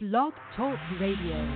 Blog Talk Radio.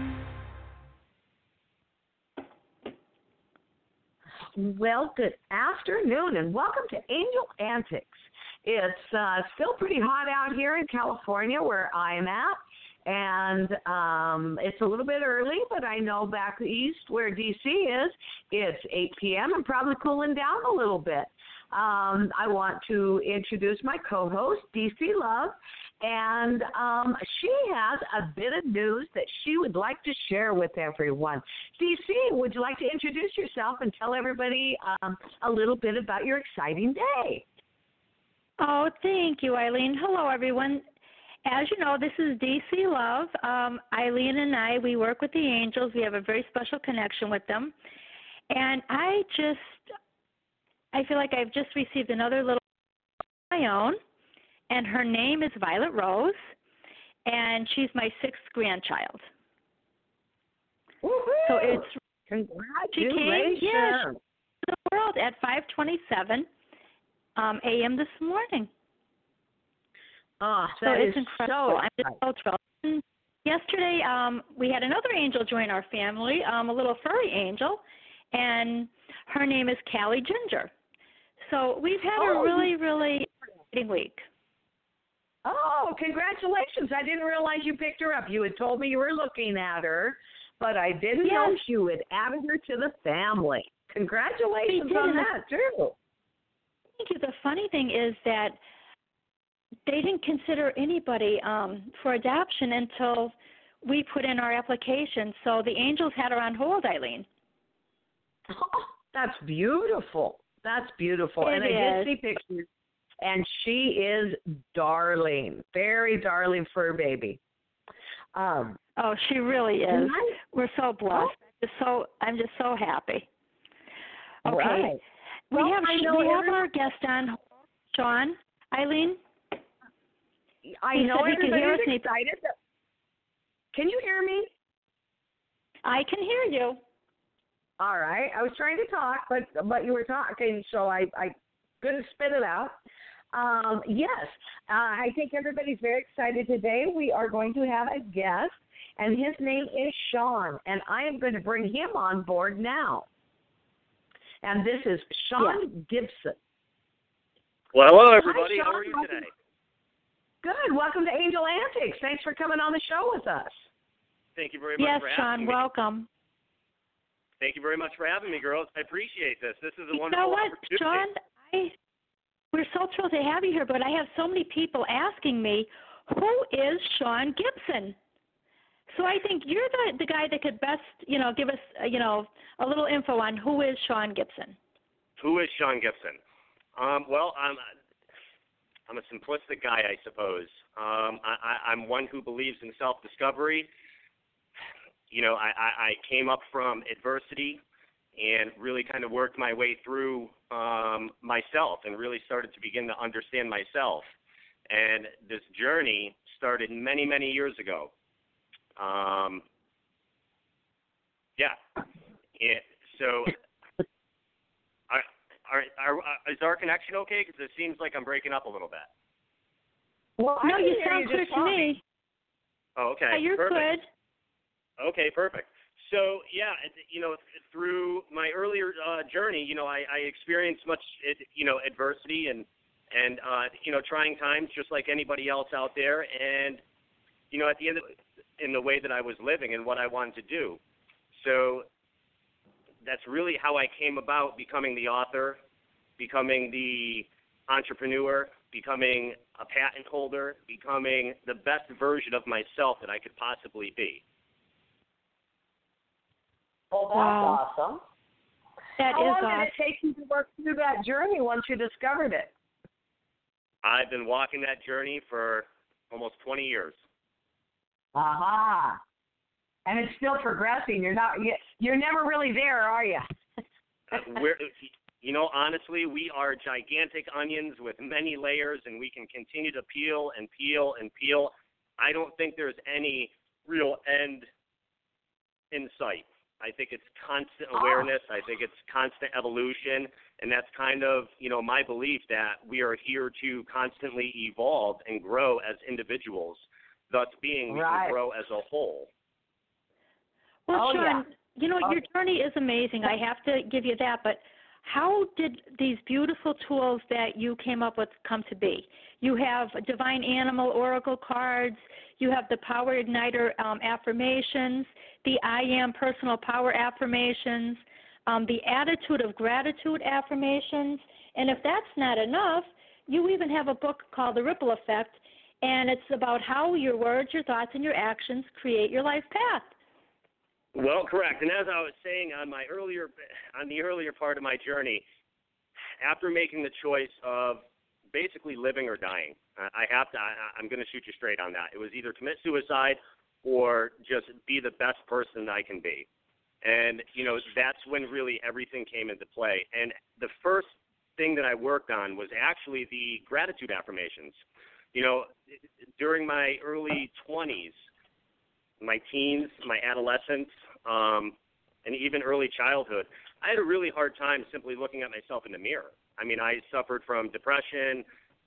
Well, good afternoon and welcome to Angel Antics. It's still pretty hot out here in California where I'm at, and it's a little bit early, but I know back east where DC is, it's 8 p.m. and probably cooling down a little bit. I want to introduce my co-host, DC Love, and she has a bit of news that she would like to share with everyone. DC, would you like to introduce yourself and tell everybody a little bit about your exciting day? Oh, thank you, Eileen. Hello, everyone. As you know, this is DC Love. Eileen and I, we work with the Angels. We have a very special connection with them. And I feel like I've just received another little of my own, and her name is Violet Rose, and she's my 6th grandchild. Woo-hoo! So it's congratulations. She came to the world at 5:27 a.m. this morning. Oh, so that it's is incredible. so I'm just so thrilled. And yesterday, we had another angel join our family, a little furry angel, and her name is Callie Ginger. So we've had a really, really exciting week. Oh, congratulations. I didn't realize you picked her up. You had told me you were looking at her, but I didn't know you had added her to the family. Congratulations on that, too. Thank you. The funny thing is that they didn't consider anybody for adoption until we put in our application. So the Angels had her on hold, Eileen. Oh, that's beautiful. That's beautiful. I did see pictures, and she is darling, very darling fur baby. She really is. We're so blessed. I'm just so happy. Okay. Right. We have our guest on, Sean. Eileen? I know everybody's excited. Can you hear me? I can hear you. All right. I was trying to talk, but you were talking, so I couldn't spit it out. Yes, I think everybody's very excited today. We are going to have a guest, and his name is Sean, and I am going to bring him on board now. And this is Sean Gibson. Well, hello, everybody. Hi, Sean. How are you today? Good. Welcome to Angel Antics. Thanks for coming on the show with us. Thank you very much for having me. Yes, Sean, welcome. Thank you very much for having me, girls. I appreciate this. This is a wonderful opportunity. You know what, Sean? We're so thrilled to have you here, but I have so many people asking me, who is Sean Gibson? So I think you're the guy that could best, give us, a little info on who is Sean Gibson. Who is Sean Gibson? Well, I'm a simplistic guy, I suppose. I'm one who believes in self-discovery. I came up from adversity and really kind of worked my way through myself and really started to begin to understand myself. And this journey started many, many years ago. So is our connection okay? Because it seems like I'm breaking up a little bit. Well, no, you sound clear to me. Oh, okay. You're perfect. Good. Okay, perfect. So, through my earlier journey, I experienced much, adversity and trying times just like anybody else out there. And, at the end of in the way that I was living and what I wanted to do. So that's really how I came about becoming the author, becoming the entrepreneur, becoming a patent holder, becoming the best version of myself that I could possibly be. Well, that's awesome. That How is long did it take you to work through that journey once you discovered it? I've been walking that journey for almost 20 years. Aha. And it's still progressing. You're never really there, are you? Honestly, we are gigantic onions with many layers, and we can continue to peel and peel and peel. I don't think there's any real end in sight. I think it's constant awareness. I think it's constant evolution. And that's kind of, my belief that we are here to constantly evolve and grow as individuals. Thus being, we can grow as a whole. Well, Sean, your journey is amazing. I have to give you that. But how did these beautiful tools that you came up with come to be? You have Divine Animal Oracle cards. You have the Power Igniter affirmations, the I Am Personal Power affirmations, the Attitude of Gratitude affirmations. And if that's not enough, you even have a book called The Ripple Effect, and it's about how your words, your thoughts, and your actions create your life path. Well, correct. And as I was saying on the earlier part of my journey, after making the choice of basically living or dying, I'm going to shoot you straight on that. It was either commit suicide or just be the best person I can be. And, that's when really everything came into play. And the first thing that I worked on was actually the gratitude affirmations. During my early 20s, my teens, my adolescence, and even early childhood, I had a really hard time simply looking at myself in the mirror. I mean, I suffered from depression,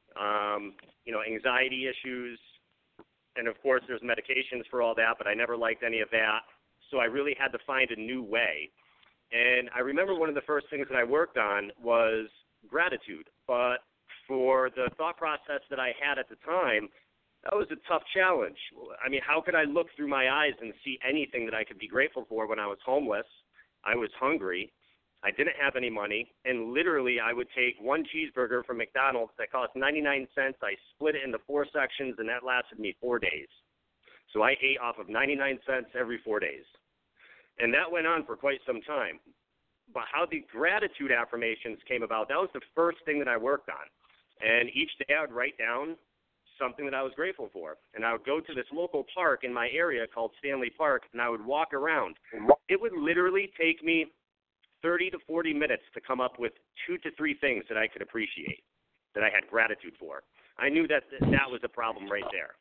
anxiety issues, and of course there's medications for all that, but I never liked any of that. So I really had to find a new way. And I remember one of the first things that I worked on was gratitude. But for the thought process that I had at the time, that was a tough challenge. I mean, how could I look through my eyes and see anything that I could be grateful for when I was homeless? I was hungry. I didn't have any money. And literally, I would take one cheeseburger from McDonald's that cost 99 cents. I split it into 4 sections, and that lasted me 4 days. So I ate off of 99 cents every 4 days. And that went on for quite some time. But how the gratitude affirmations came about, that was the first thing that I worked on. And each day I would write down something that I was grateful for. And I would go to this local park in my area called Stanley Park, and I would walk around. It would literally take me 30 to 40 minutes to come up with 2 to 3 things that I could appreciate, that I had gratitude for. I knew that that was a problem right there.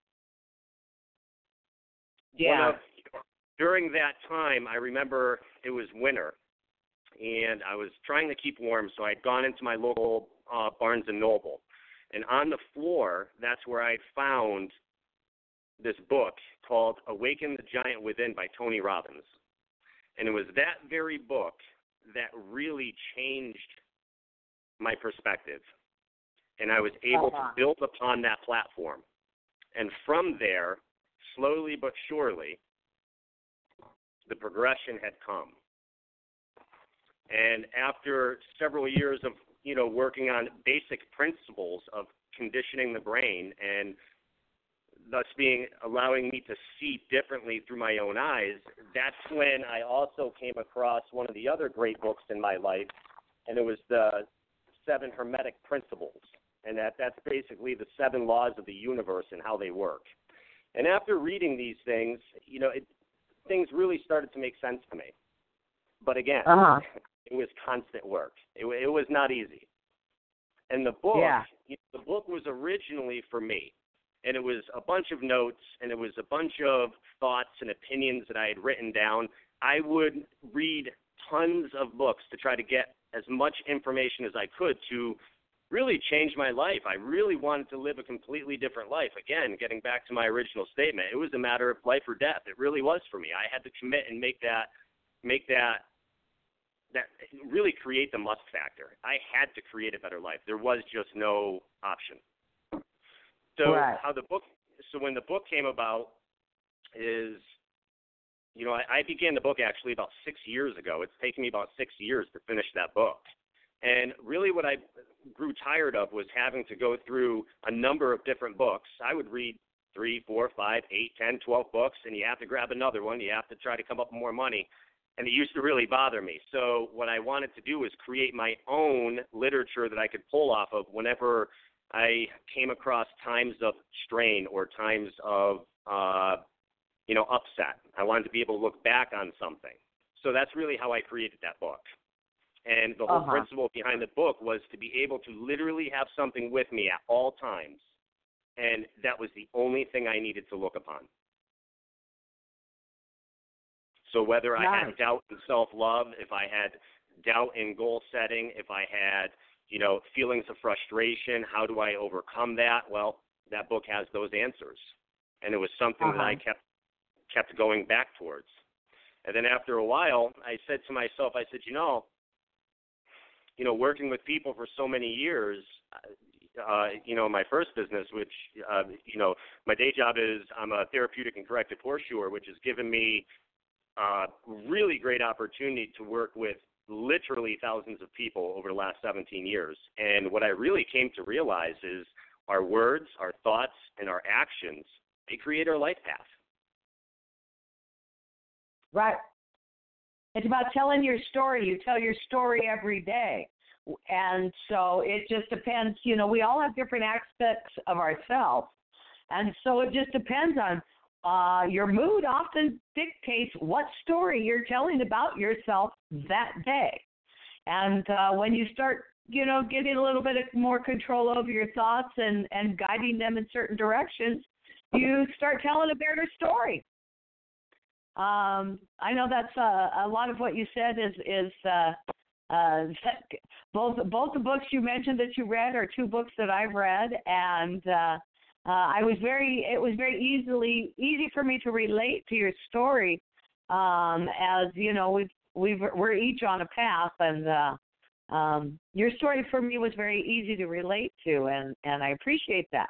Yeah. During that time, I remember it was winter, and I was trying to keep warm, so I'd gone into my local Barnes & Noble. And on the floor, that's where I found this book called Awaken the Giant Within by Tony Robbins. And it was that very book that really changed my perspective. And I was able to build upon that platform. And from there, slowly but surely, the progression had come. And after several years of, working on basic principles of conditioning the brain and thus allowing me to see differently through my own eyes, that's when I also came across one of the other great books in my life, and it was the 7 Hermetic Principles. And that's basically the 7 laws of the universe and how they work. And after reading these things, things really started to make sense to me. But again, it was constant work. It was not easy. And the book, the book was originally for me. And it was a bunch of notes, and it was a bunch of thoughts and opinions that I had written down. I would read tons of books to try to get as much information as I could to really change my life. I really wanted to live a completely different life. Again, getting back to my original statement, it was a matter of life or death. It really was for me. I had to commit and make that really create the must factor. I had to create a better life. There was just no option. So when the book came about is, I began the book actually about 6 years ago. It's taken me about 6 years to finish that book. And really what I grew tired of was having to go through a number of different books. I would read 3, 4, 5, 8, 10, 12 books, and you have to grab another one. You have to try to come up with more money. And it used to really bother me. So what I wanted to do was create my own literature that I could pull off of whenever I came across times of strain or times of, upset. I wanted to be able to look back on something. So that's really how I created that book. And the whole principle behind the book was to be able to literally have something with me at all times. And that was the only thing I needed to look upon. So whether I had doubt in self-love, if I had doubt in goal setting, if I had, feelings of frustration, how do I overcome that? Well, that book has those answers. and it was something that I kept going back towards. And then after a while, I said to myself, I said, working with people for so many years, my first business, which, my day job is I'm a therapeutic and corrective horseshoer, which has given me really great opportunity to work with literally thousands of people over the last 17 years. And what I really came to realize is our words, our thoughts, and our actions, they create our life path. Right. It's about telling your story. You tell your story every day. And so it just depends. We all have different aspects of ourselves. And so it just depends on your mood often dictates what story you're telling about yourself that day. And when you start, getting a little bit more control over your thoughts and guiding them in certain directions, you start telling a better story. I know that's a lot of what you said is both the books you mentioned that you read are two books that I've read, and it was very easy for me to relate to your story, as we're each on a path, and your story for me was very easy to relate to, and I appreciate that.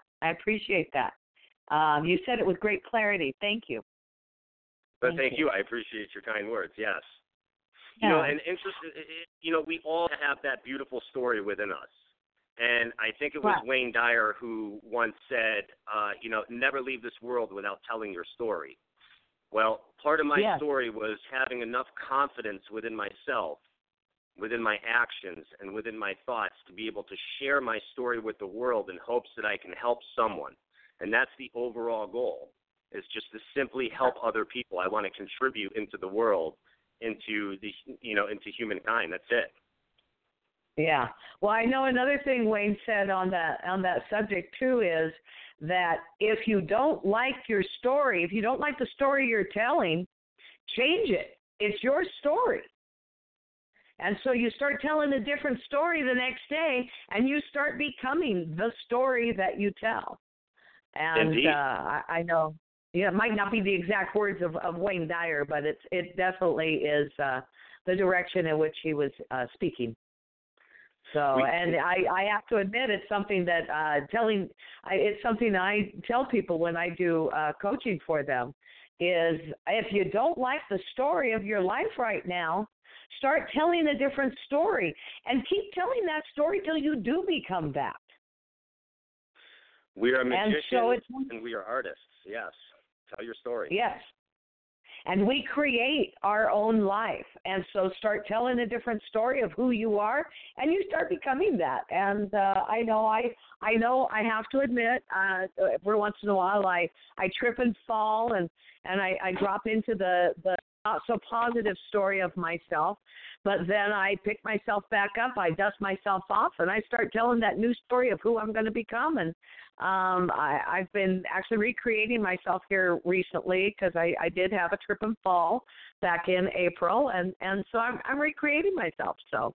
You said it with great clarity. Thank you. But thank you. I appreciate your kind words. Yes. Yeah. And we all have that beautiful story within us. And I think it was Wayne Dyer who once said, never leave this world without telling your story. Well, part of my story was having enough confidence within myself, within my actions, and within my thoughts to be able to share my story with the world in hopes that I can help someone. And that's the overall goal, is just to simply help other people. I want to contribute into the world, into humankind. That's it. Yeah. Well, I know another thing Wayne said on that subject too is that if you don't like your story, if you don't like the story you're telling, change it. It's your story. And so you start telling a different story the next day, and you start becoming the story that you tell. And I know, it might not be the exact words of Wayne Dyer, but it definitely is the direction in which he was speaking. So, and I have to admit, it's something that it's something I tell people when I do coaching for them, is if you don't like the story of your life right now, start telling a different story and keep telling that story till you do become that. We are magicians and we are artists, yes. Tell your story. Yes. And we create our own life. And so start telling a different story of who you are, and you start becoming that. And I know I have to admit, every once in a while I trip and fall, and I drop into the not so positive story of myself. But then I pick myself back up, I dust myself off, and I start telling that new story of who I'm going to become. And I've been actually recreating myself here recently, because I did have a trip and fall back in April, and so I'm recreating myself. So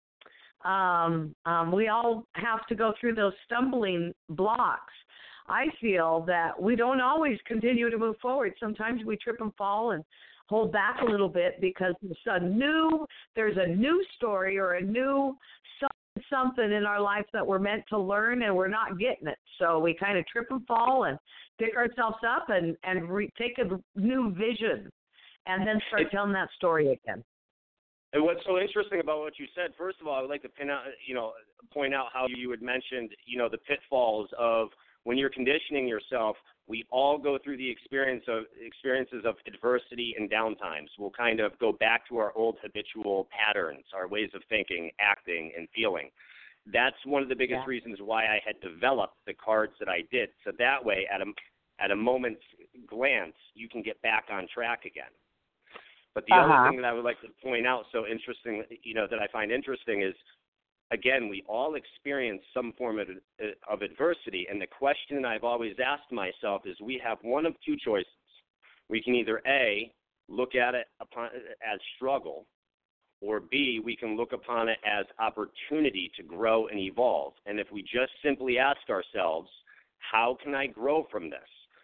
we all have to go through those stumbling blocks. I feel that we don't always continue to move forward. Sometimes we trip and fall and hold back a little bit because there's a new story or a new something in our life that we're meant to learn, and we're not getting it. So we kind of trip and fall and pick ourselves up and take a new vision, and then start telling that story again. And what's so interesting about what you said, first of all, I would like to point out how you had mentioned, the pitfalls of when you're conditioning yourself. We all go through the experiences of adversity and downtimes. We'll kind of go back to our old habitual patterns, our ways of thinking, acting, and feeling. That's one of the biggest reasons why I had developed the cards that I did. So that way, at a moment's glance, you can get back on track again. But the other thing that I would like to point out, so interesting, that I find interesting is, again, we all experience some form of adversity, and the question I've always asked myself is, we have one of two choices. We can either A, look at it as struggle, or B, we can look upon it as opportunity to grow and evolve. And if we just simply ask ourselves, how can I grow from this?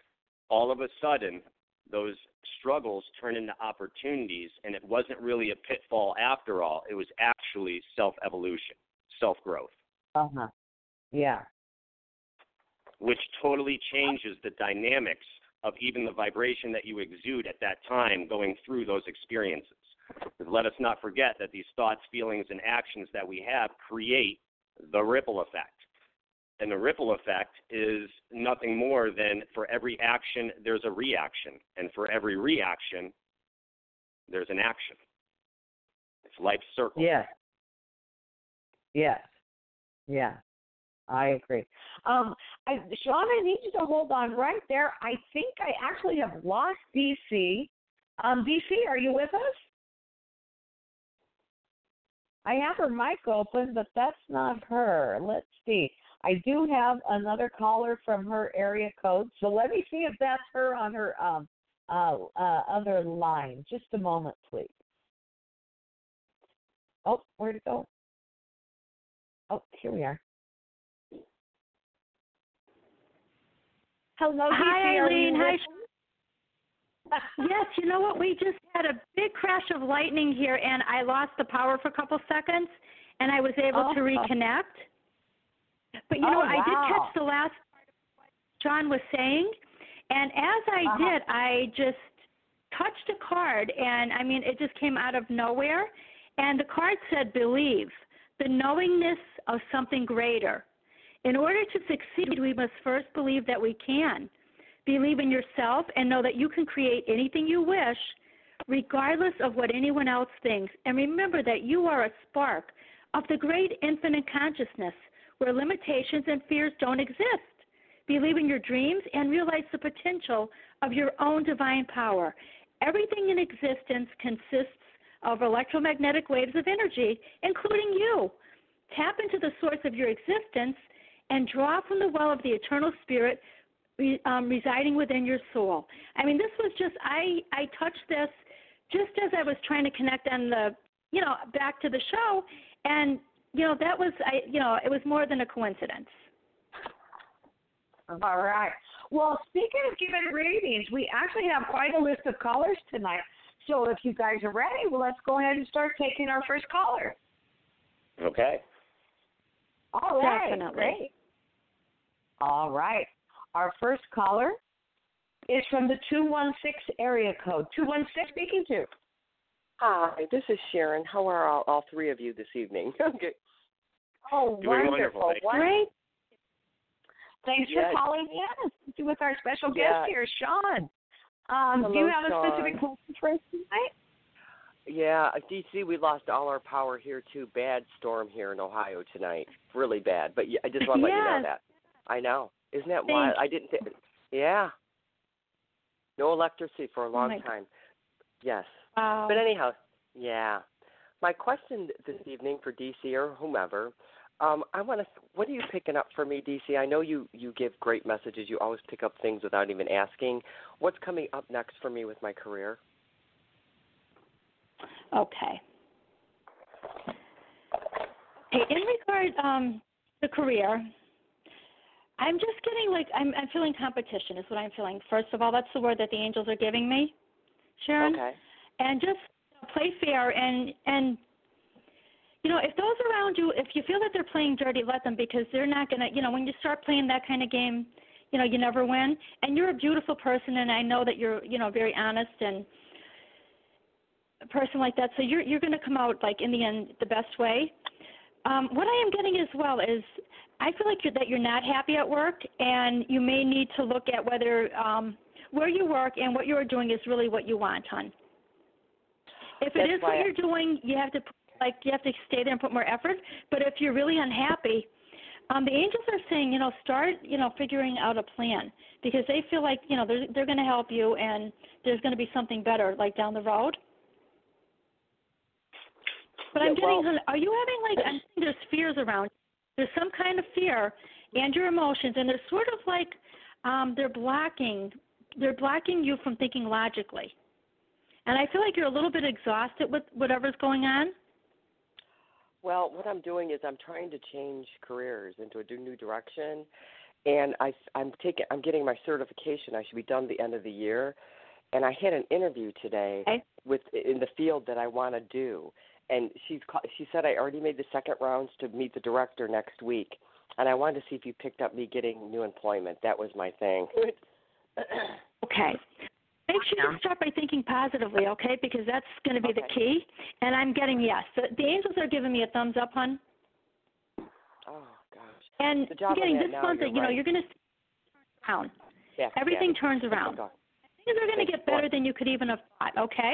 all of a sudden, those struggles turn into opportunities, and it wasn't really a pitfall after all. It was actually self-evolution, self-growth. Uh-huh. Yeah. Which totally changes the dynamics of even the vibration that you exude at that time going through those experiences. Because let us not forget that these thoughts, feelings, and actions that we have create the ripple effect. And the ripple effect is nothing more than for every action, there's a reaction. And for every reaction, there's an action. It's life's circle. Yes. Yes. Yeah. I agree. Sean, I need you to hold on right there. I think I actually have lost DC. DC, are you with us? I have her mic open, but that's not her. Let's see. I do have another caller from her area code, so let me see if that's her on her other line. Just a moment, please. Oh, where'd it go? Oh, here we are. Hello, hi, Eileen. Hi. Yes, you know what? We just had a big crash of lightning here, and I lost the power for a couple seconds, and I was able to reconnect. But, I did catch the last part of what John was saying, and as I did, I just touched a card, and, it just came out of nowhere, and the card said, believe, the knowingness of something greater. In order to succeed, we must first believe that we can. Believe in yourself and know that you can create anything you wish, regardless of what anyone else thinks. And remember that you are a spark of the great infinite consciousness where limitations and fears don't exist. Believe in your dreams and realize the potential of your own divine power. Everything in existence consists of electromagnetic waves of energy, including you. Tap into the source of your existence and draw from the well of the eternal spirit residing within your soul. This was just, I touched this just as I was trying to connect on the, back to the show, and, that was, it was more than a coincidence. All right. Well, speaking of giving readings, we actually have quite a list of callers tonight. So if you guys are ready, well, let's go ahead and start taking our first caller. Okay. All right. Definitely. Great. All right. Our first caller is from the 216 area code. 216 speaking to. Hi, this is Sharon. How are all three of you this evening? Okay. Oh, Doing wonderful. wonderful. Great. Thanks Yes. for calling in with our special guest here, Sean. Hello, do you have Sean. a specific question for us tonight? Yeah, DC, we lost all our power here too. Bad storm here in Ohio tonight. Really bad. But I just want to let you know that. I know. Isn't that wild? I didn't think. Yeah. No electricity for a long time. Yes. Wow. But anyhow, yeah. My question this evening for DC or whomever, I want to. What are you picking up for me, DC? I know you give great messages. You always pick up things without even asking. What's coming up next for me with my career? Okay. Hey, in regard to career, I'm just getting I'm feeling competition is what I'm feeling. First of all, that's the word that the angels are giving me, Sharon. Okay. And just play fair and if those around you, if you feel that they're playing dirty, let them, because they're not going to, when you start playing that kind of game, you never win. And you're a beautiful person, and I know that you're, very honest and a person like that. So you're going to come out, in the end, the best way. What I am getting as well is I feel like that you're not happy at work, and you may need to look at whether where you work and what you're doing is really what you want, hon. If it is what you're doing, you have to stay there and put more effort. But if you're really unhappy, the angels are saying, start, figuring out a plan, because they feel like, they're going to help you, and there's going to be something better, down the road. But I'm getting, are you having, I'm seeing there's fears around. There's some kind of fear and your emotions, and they're sort of they're blocking you from thinking logically. And I feel like you're a little bit exhausted with whatever's going on. Well, what I'm doing is I'm trying to change careers into a new direction, and I'm getting my certification. I should be done at the end of the year, and I had an interview today in the field that I want to do. And she said I already made the second rounds to meet the director next week, and I wanted to see if you picked up me getting new employment. That was my thing. Okay. Make sure you start by thinking positively, okay? Because that's going to be the key. And I'm getting yes. The angels are giving me a thumbs up, hon. Oh gosh. And I'm getting this month that you're going to turn around. Yeah. Everything turns around. Things are going to get better than you could even have thought. Okay.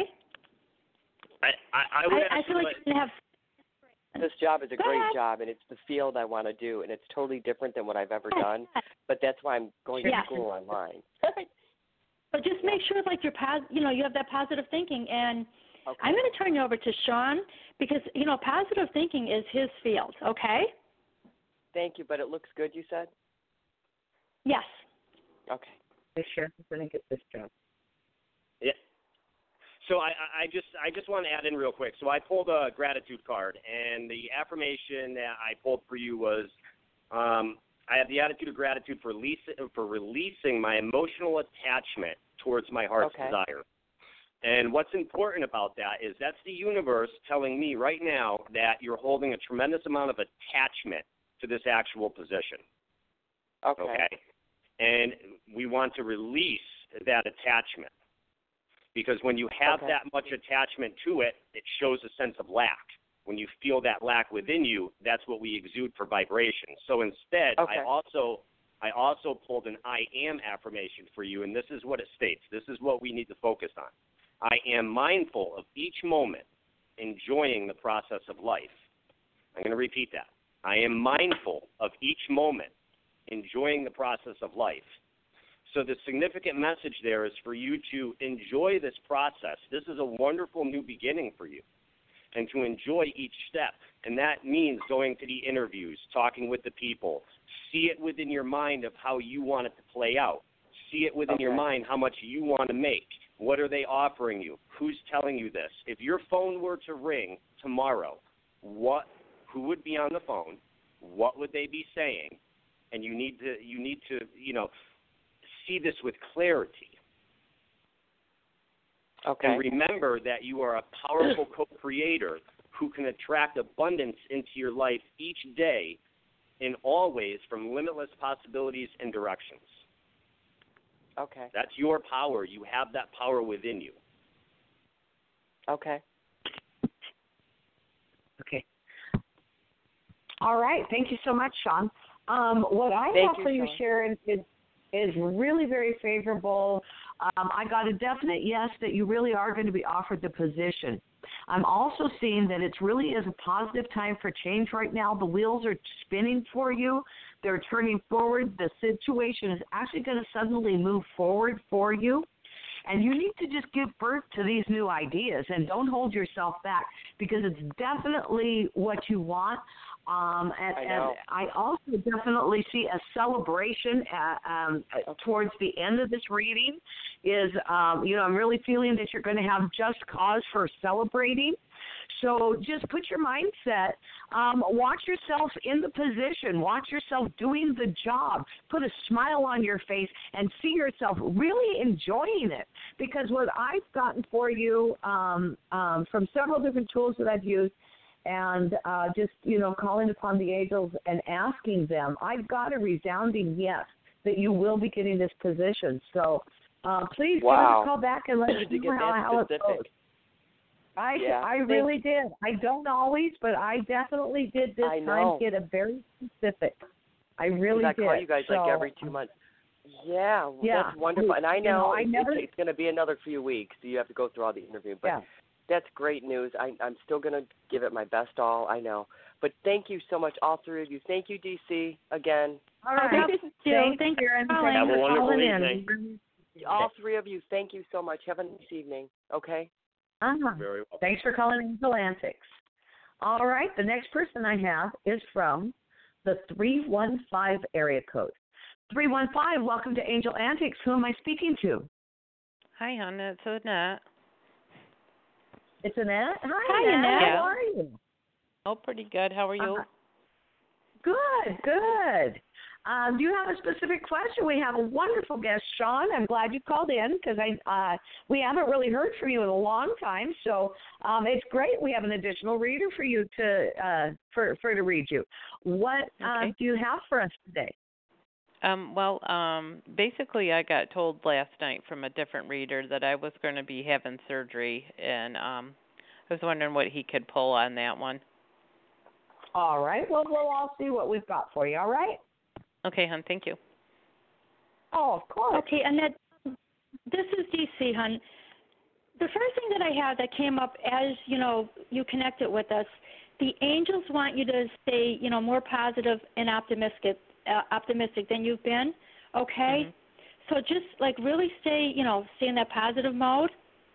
I feel like you're going to have. This job is a great job, and it's the field I want to do, and it's totally different than what I've ever done. But that's why I'm going to school online. But just make sure, like, you have that positive thinking. And I'm going to turn you over to Sean because, positive thinking is his field, okay? Thank you, but it looks good, you said? Yes. Okay. The sheriff is going to get this job. Yeah. So I just want to add in real quick. So I pulled a gratitude card, and the affirmation that I pulled for you was, I have the attitude of gratitude for releasing my emotional attachment towards my heart's desire. And what's important about that is that's the universe telling me right now that you're holding a tremendous amount of attachment to this actual position. Okay? And we want to release that attachment. Because when you have that much attachment to it, it shows a sense of lack. When you feel that lack within you, that's what we exude for vibration. So instead, I also pulled an I am affirmation for you, and this is what it states. This is what we need to focus on. I am mindful of each moment, enjoying the process of life. I'm going to repeat that. I am mindful of each moment, enjoying the process of life. So the significant message there is for you to enjoy this process. This is a wonderful new beginning for you, and to enjoy each step. And that means going to the interviews, talking with the people. See it within your mind of how you want it to play out. See it within your mind how much you want to make. What are they offering you? Who's telling you this? If your phone were to ring tomorrow, who would be on the phone? What would they be saying? And you need to see this with clarity. Okay. And remember that you are a powerful co-creator who can attract abundance into your life each day in all ways from limitless possibilities and directions. Okay. That's your power. You have that power within you. Okay. Okay. All right. Thank you so much, Sean. What I have for you, Sharon, is really very favorable. I got a definite yes that you really are going to be offered the position. I'm also seeing that it really is a positive time for change right now. The wheels are spinning for you. They're turning forward. The situation is actually going to suddenly move forward for you. And you need to just give birth to these new ideas and don't hold yourself back because it's definitely what you want. And I also definitely see a celebration towards the end of this reading I'm really feeling that you're going to have just cause for celebrating. So just put your mindset, watch yourself in the position, watch yourself doing the job, put a smile on your face, and see yourself really enjoying it. Because what I've gotten for you from several different tools that I've used, and just, calling upon the angels and asking them, I've got a resounding yes that you will be getting this position. So please give us a call back and let us know how it goes. I really did. I don't always, but I definitely did this time get a very specific. I really did. I call you guys like every 2 months. Yeah, that's wonderful. And I know it's going to be another few weeks, so you have to go through all the interview. But that's great news. I'm still going to give it my best all, I know. But thank you so much, all three of you. Thank you, DC, again. All right. Thank you, Karen. Have a wonderful evening. All three of you, thank you so much. Have a nice evening, okay? Very well. Thanks for calling Angel Antics. All right, the next person I have is from the 315 area code. 315, welcome to Angel Antics. Who am I speaking to? Hi, Hannah. It's Annette. It's Annette? Hi, Annette. How are you? Oh, pretty good. How are you? Good. Do you have a specific question? We have a wonderful guest, Sean. I'm glad you called in because we haven't really heard from you in a long time. So it's great. We have an additional reader for you to read you. What do you have for us today? Basically, I got told last night from a different reader that I was going to be having surgery, and I was wondering what he could pull on that one. All right. Well, we'll all see what we've got for you. All right. Okay, hon. Thank you. Oh, of course. Okay, Annette, this is DC, hon. The first thing that I had that came up as, you connected with us, the angels want you to stay, more positive and optimistic than you've been, okay? Mm-hmm. So just, really stay in that positive mode,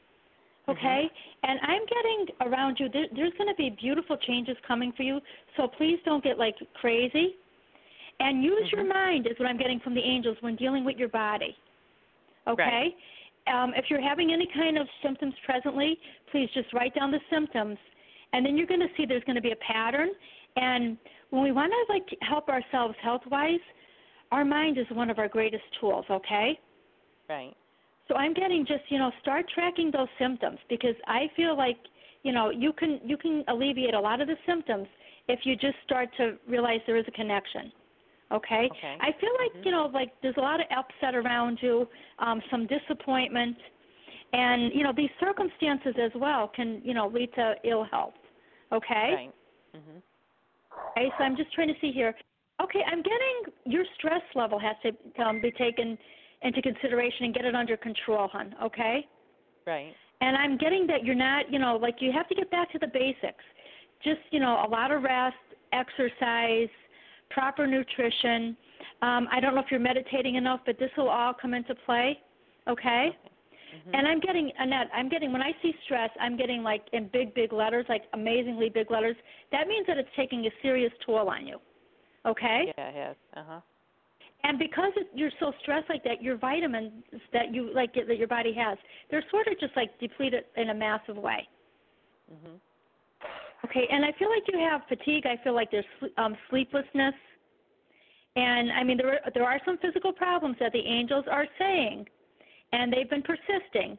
okay? Mm-hmm. And I'm getting around you, there's going to be beautiful changes coming for you, so please don't get, crazy. And use your mind is what I'm getting from the angels when dealing with your body, okay? Right. If you're having any kind of symptoms presently, please just write down the symptoms, and then you're going to see there's going to be a pattern. And when we want to, help ourselves health-wise, our mind is one of our greatest tools, okay? Right. So I'm getting just, start tracking those symptoms because I feel like, you can alleviate a lot of the symptoms if you just start to realize there is a connection. Okay. I feel like, there's a lot of upset around you, some disappointment, and, these circumstances as well can, lead to ill health. Okay? Right. Mm-hmm. Okay, so I'm just trying to see here. Okay, I'm getting your stress level has to be taken into consideration and get it under control, hon, okay? Right. And I'm getting that you're not, you have to get back to the basics. Just, a lot of rest, exercise, proper nutrition. I don't know if you're meditating enough, but this will all come into play, okay? Mm-hmm. And I'm getting, Annette, when I see stress, I'm getting in big, big letters, amazingly big letters. That means that it's taking a serious toll on you, okay? Yeah, it has. Uh-huh. And because you're so stressed like that, your vitamins that you that your body has, they're sort of just depleted in a massive way. Mm-hmm. Okay, and I feel like you have fatigue. I feel like there's sleeplessness. And, I mean, there are some physical problems that the angels are saying, and they've been persisting.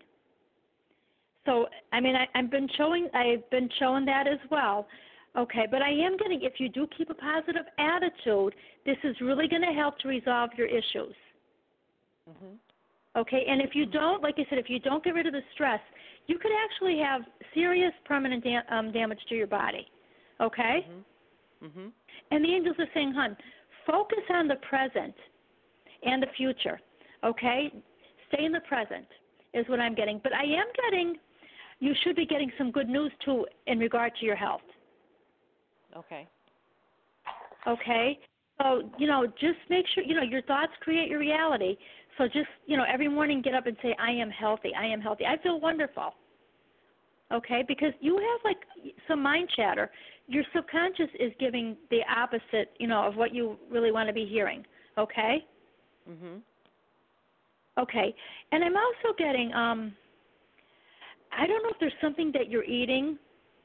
So, I mean, I've been showing that as well. Okay, but I am getting, if you do keep a positive attitude, this is really going to help to resolve your issues. Mm-hmm. Okay, and if you don't, like I said, if you don't get rid of the stress, you could actually have serious permanent damage to your body. Okay? Mm-hmm. Mm-hmm. And the angels are saying, hon, focus on the present and the future. Okay? Stay in the present is what I'm getting. But I am getting, you should be getting some good news, too, in regard to your health. Okay. Okay? So, just make sure, your thoughts create your reality. So just, every morning get up and say, I am healthy. I am healthy. I feel wonderful. Okay? Because you have, some mind chatter. Your subconscious is giving the opposite, of what you really want to be hearing. Okay? Mm-hmm. Okay. And I'm also getting, I don't know if there's something that you're eating,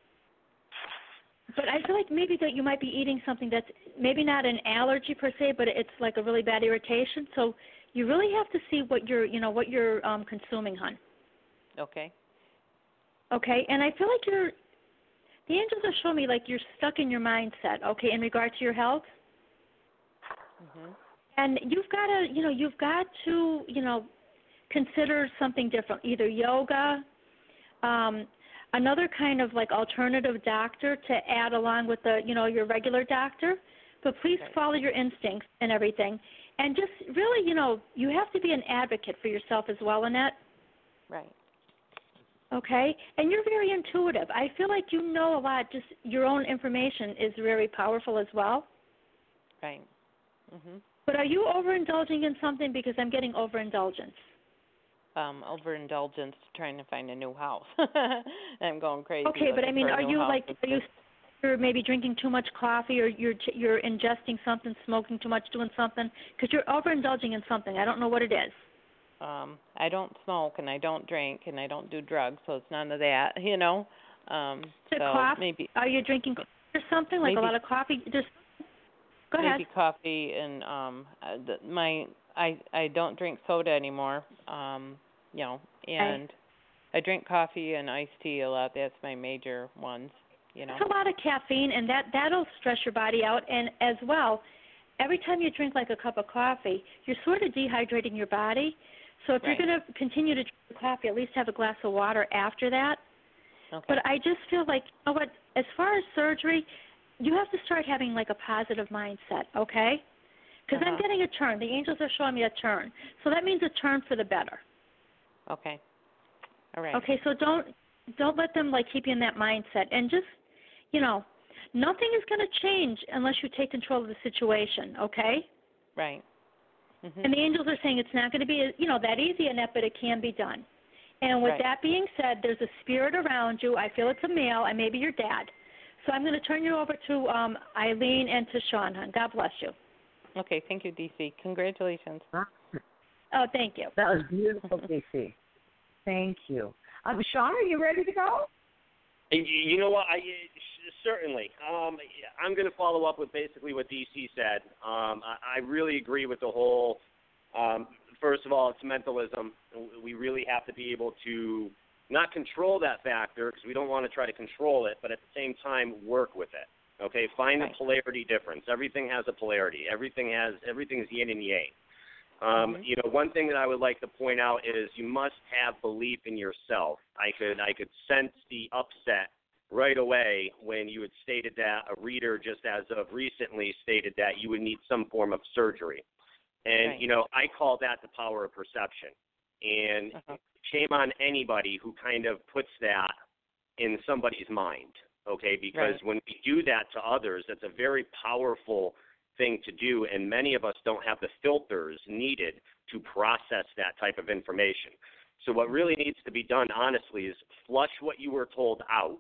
but I feel like maybe that you might be eating something that's maybe not an allergy per se, but it's a really bad irritation. So you really have to see what you're consuming, hon. Okay. Okay, and I feel like the angels are showing me you're stuck in your mindset, okay, in regard to your health. Mm-hmm. And you've got to, consider something different, either yoga, another kind of alternative doctor to add along with your regular doctor. But please follow your instincts and everything. And just really, you have to be an advocate for yourself as well, Annette. Right. Okay? And you're very intuitive. I feel like you know a lot. Just your own information is very powerful as well. Right. Mm-hmm. But are you overindulging in something? Because I'm getting overindulgence. Overindulgence trying to find a new house. I'm going crazy. Okay, but I mean, are you you're maybe drinking too much coffee, or you're ingesting something, smoking too much, doing something? Because you're overindulging in something. I don't know what it is. I don't smoke, and I don't drink, and I don't do drugs, so it's none of that, So coffee? Maybe. Are you drinking coffee or something, a lot of coffee? Go ahead. maybe coffee and I don't drink soda anymore. And I drink coffee and iced tea a lot. That's my major ones. That's a lot of caffeine, and that'll stress your body out. And as well, every time you drink like a cup of coffee, you're sort of dehydrating your body. So if you're going to continue to drink coffee, at least have a glass of water after that. Okay. But I just feel like, you know what, as far as surgery, you have to start having like a positive mindset, okay? Because I'm getting a turn. The angels are showing me a turn. So that means a turn for the better. Okay. All right. Okay, so don't let them like keep you in that mindset. And just, nothing is going to change unless you take control of the situation, okay? Right. Mm-hmm. And the angels are saying it's not going to be, that easy, Annette, but it can be done. And with that being said, there's a spirit around you. I feel it's a male, and maybe your dad. So I'm going to turn you over to Eileen and to Sean. God bless you. Okay, thank you, DC. Congratulations. Oh, thank you. That was beautiful, DC. Thank you. Sean, are you ready to go? You know what? Certainly. I'm going to follow up with basically what DC said. I really agree with the whole, first of all, it's mentalism. We really have to be able to not control that factor because we don't want to try to control it, but at the same time work with it. Okay, find the polarity difference. Everything has a polarity. Everything is yin and yang. One thing that I would like to point out is you must have belief in yourself. I could sense the upset right away when you had stated that a reader just as of recently stated that you would need some form of surgery. And, I call that the power of perception. And shame on anybody who kind of puts that in somebody's mind, okay? Because when we do that to others, that's a very powerful thing to do, and many of us don't have the filters needed to process that type of information. So what really needs to be done, honestly, is flush what you were told out,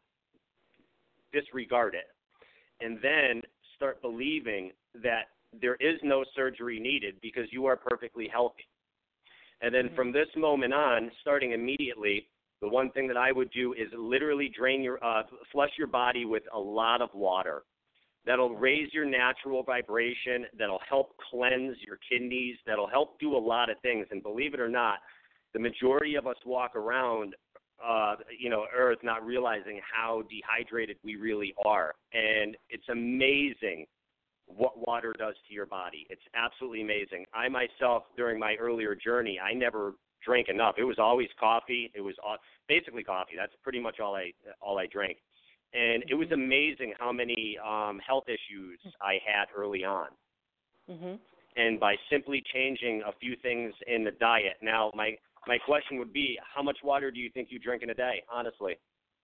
disregard it, and then start believing that there is no surgery needed because you are perfectly healthy. And then from this moment on, starting immediately, the one thing that I would do is literally flush your body with a lot of water. That'll raise your natural vibration. That'll help cleanse your kidneys. That'll help do a lot of things. And believe it or not, the majority of us walk around, Earth not realizing how dehydrated we really are. And it's amazing what water does to your body. It's absolutely amazing. I myself, during my earlier journey, I never drank enough. It was always coffee. It was basically coffee. That's pretty much all I drank. And it was amazing how many health issues I had early on. And by simply changing a few things in the diet. Now, my question would be, how much water do you think you drink in a day, honestly?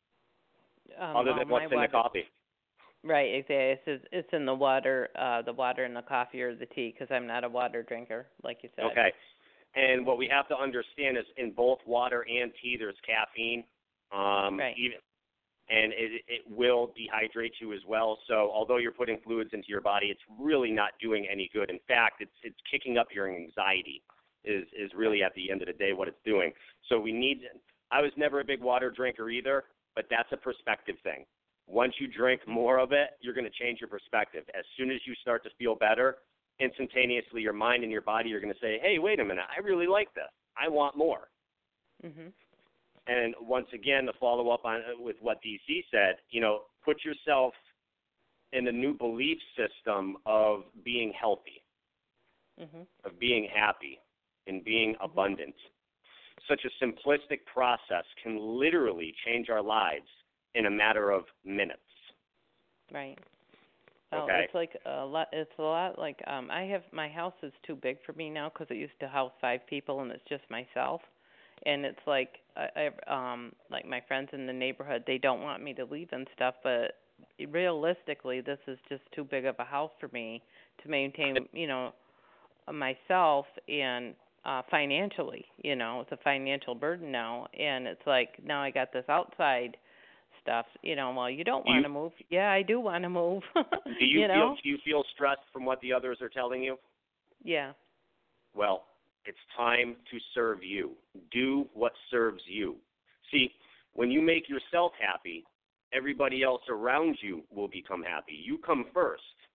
Other than what's in the coffee? Right, exactly. It's in the water and the coffee or the tea, because I'm not a water drinker, like you said. Okay. And what we have to understand is in both water and tea, there's caffeine. And it will dehydrate you as well. So although you're putting fluids into your body, it's really not doing any good. In fact, it's kicking up your anxiety is really at the end of the day what it's doing. So I was never a big water drinker either, but that's a perspective thing. Once you drink more of it, you're going to change your perspective. As soon as you start to feel better, instantaneously your mind and your body are going to say, hey, wait a minute, I really like this. I want more. And once again, to follow up on with what DC said, put yourself in the new belief system of being healthy, of being happy, and being abundant. Such a simplistic process can literally change our lives in a matter of minutes. Right. Oh, okay. It's like a lot. It's a lot like my house is too big for me now because it used to house 5 people and it's just myself. And it's like like my friends in the neighborhood, they don't want me to leave and stuff, but realistically, this is just too big of a house for me to maintain, myself and financially, it's a financial burden now. And it's like now I got this outside stuff, well, you don't want to move. Yeah, I do want to move. Do you feel stressed from what the others are telling you? Yeah. Well, it's time to serve you. Do what serves you. See, when you make yourself happy, everybody else around you will become happy. You come first.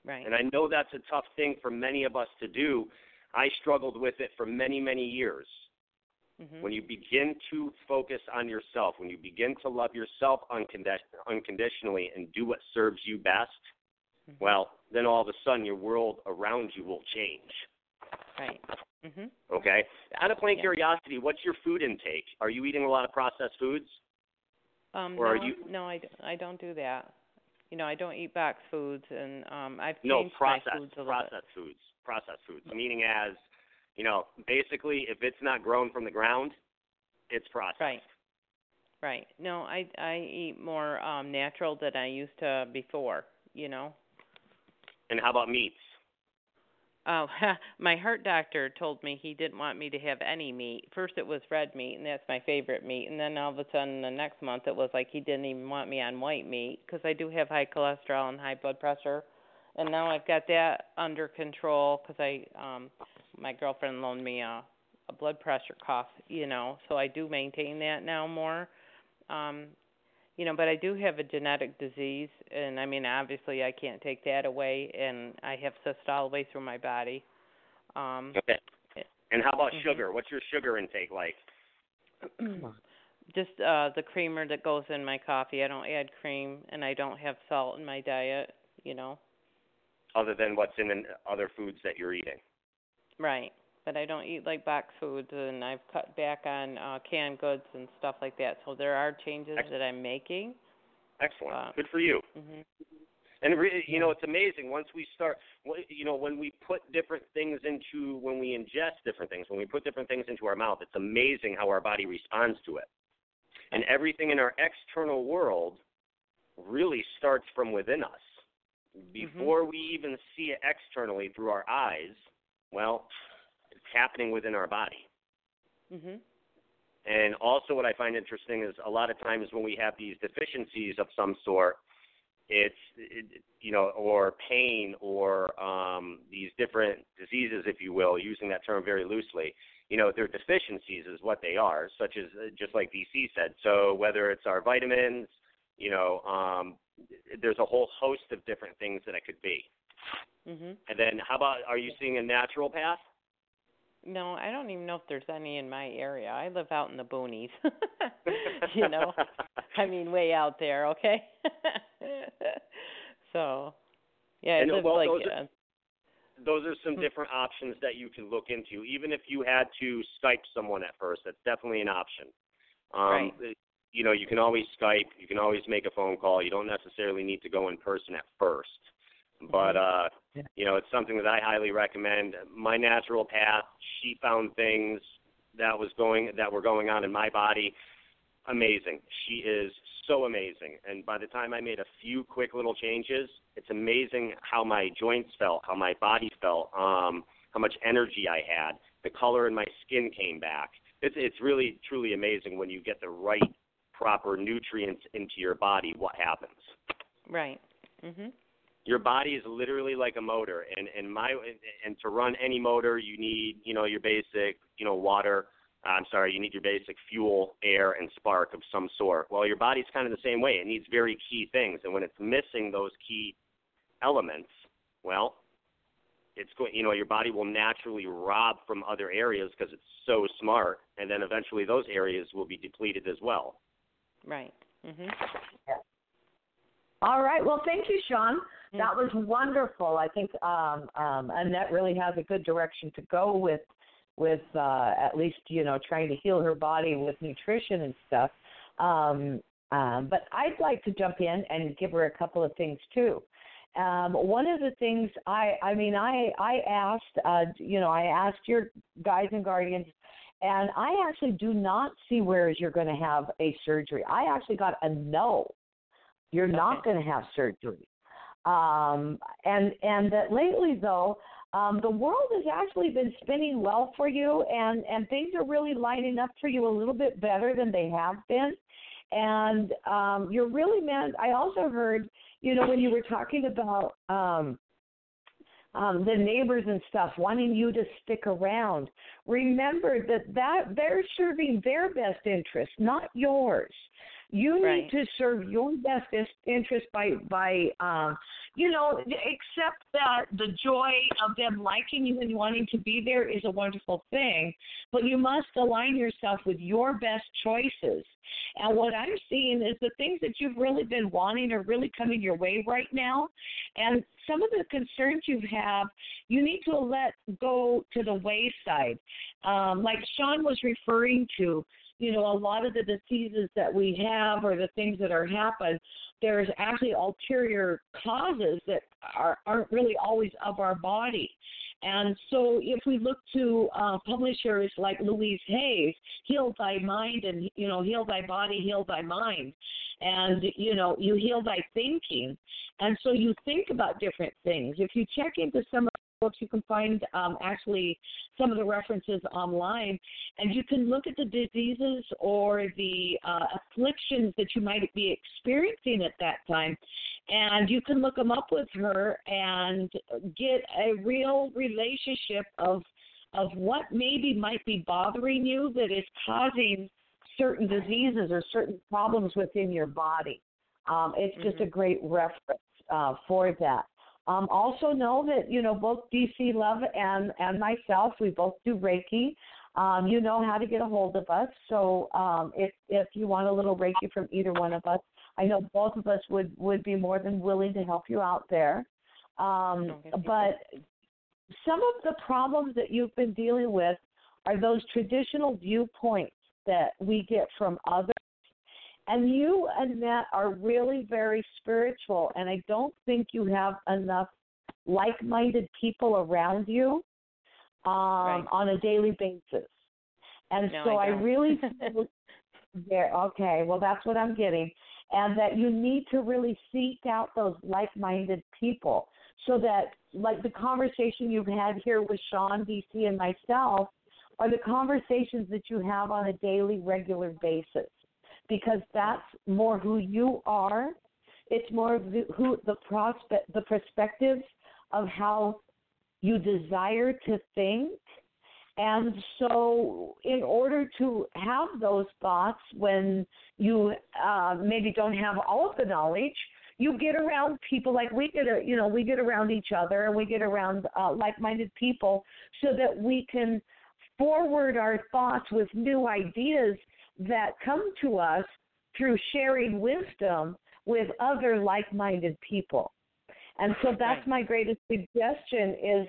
Right. And I know that's a tough thing for many of us to do. I struggled with it for many, many years. Mm-hmm. When you begin to focus on yourself, when you begin to love yourself unconditionally and do what serves you best, mm-hmm. well, then all of a sudden your world around you will change. Right. Mm-hmm. Okay? Out of plain curiosity, what's your food intake? Are you eating a lot of processed foods? No, I don't do that. I don't eat box foods, and I've changed my foods a little bit. Processed foods, meaning as, basically if it's not grown from the ground, it's processed. Right. No, I eat more natural than I used to before, And how about meats? Oh, my heart doctor told me he didn't want me to have any meat. First it was red meat, and that's my favorite meat. And then all of a sudden the next month it was like he didn't even want me on white meat because I do have high cholesterol and high blood pressure. And now I've got that under control because my girlfriend loaned me a blood pressure cuff, so I do maintain that now more. But I do have a genetic disease, and obviously I can't take that away, and I have cysts all the way through my body. Okay. And how about sugar? What's your sugar intake like? Just the creamer that goes in my coffee. I don't add cream, and I don't have salt in my diet, Other than what's in other foods that you're eating. Right. But I don't eat like box foods, and I've cut back on canned goods and stuff like that. So there are changes that I'm making. Excellent. Good for you. Mm-hmm. And, it's amazing. Once we start, when we put different things when we ingest different things, when we put different things into our mouth, it's amazing how our body responds to it. And everything in our external world really starts from within us. Before we even see it externally through our eyes, well, it's happening within our body. Mm-hmm. And also what I find interesting is a lot of times when we have these deficiencies of some sort, or pain or these different diseases, if you will, using that term very loosely, their deficiencies is what they are, such as just like DC said. So whether it's our vitamins, there's a whole host of different things that it could be. Mm-hmm. And then how about, are you seeing a naturopath? No, I don't even know if there's any in my area. I live out in the boonies, way out there, okay? So, yeah, those are some different options that you can look into. Even if you had to Skype someone at first, that's definitely an option. Right. You can always Skype. You can always make a phone call. You don't necessarily need to go in person at first. But, it's something that I highly recommend. My naturopath, she found things that were going on in my body. Amazing. She is so amazing. And by the time I made a few quick little changes, it's amazing how my joints felt, how my body felt, how much energy I had. The color in my skin came back. It's really, truly amazing when you get the right, proper nutrients into your body, what happens. Right. Mm-hmm. Your body is literally like a motor, and to run any motor, you need, your basic, water. You need your basic fuel, air, and spark of some sort. Well, your body's kind of the same way. It needs very key things, and when it's missing those key elements, well, it's going. Your body will naturally rob from other areas because it's so smart, and then eventually those areas will be depleted as well. Right. Mhm. All right. Well, thank you, Sean. That was wonderful. I think Annette really has a good direction to go with at least, trying to heal her body with nutrition and stuff. But I'd like to jump in and give her a couple of things too. One of the things I asked, I asked your guides and guardians, and I actually do not see where you're going to have a surgery. I actually got a no. You're not going to have surgery. And that lately, though, the world has actually been spinning well for you, and things are really lining up for you a little bit better than they have been. And you're really meant. I also heard, when you were talking about the neighbors and stuff wanting you to stick around, remember that they're serving their best interest, not yours. You Right. need to serve your best interest by accept that the joy of them liking you and wanting to be there is a wonderful thing, but you must align yourself with your best choices. And what I'm seeing is the things that you've really been wanting are really coming your way right now. And some of the concerns you have, you need to let go to the wayside. Like Sean was referring to, a lot of the diseases that we have or the things that are happening, there's actually ulterior causes that aren't really always of our body. And so if we look to publishers like Louise Hayes, Heal Thy Mind and, Heal Thy Body, Heal Thy Mind. And, you heal thy thinking. And so you think about different things. If you check into some of the books, you can find actually some of the references online, and you can look at the diseases or the afflictions that you might be experiencing at that time, and you can look them up with her and get a real relationship of what maybe might be bothering you that is causing certain diseases or certain problems within your body. It's just a great reference for that. Also know that, both DC Love and myself, we both do Reiki. You know how to get a hold of us. So if you want a little Reiki from either one of us, I know both of us would be more than willing to help you out there. But some of the problems that you've been dealing with are those traditional viewpoints that we get from others. And you, Annette, are really very spiritual, and I don't think you have enough like-minded people around you on a daily basis. And no, so I really feel there. Okay, well, that's what I'm getting. And that you need to really seek out those like-minded people so that, like the conversation you've had here with Sean, DC, and myself, are the conversations that you have on a daily, regular basis. Because that's more who you are. It's more of the perspectives of how you desire to think. And so in order to have those thoughts when you maybe don't have all of the knowledge, you get around people like we get around each other, and we get around like-minded people so that we can forward our thoughts with new ideas that come to us through sharing wisdom with other like-minded people. And so that's my greatest suggestion is,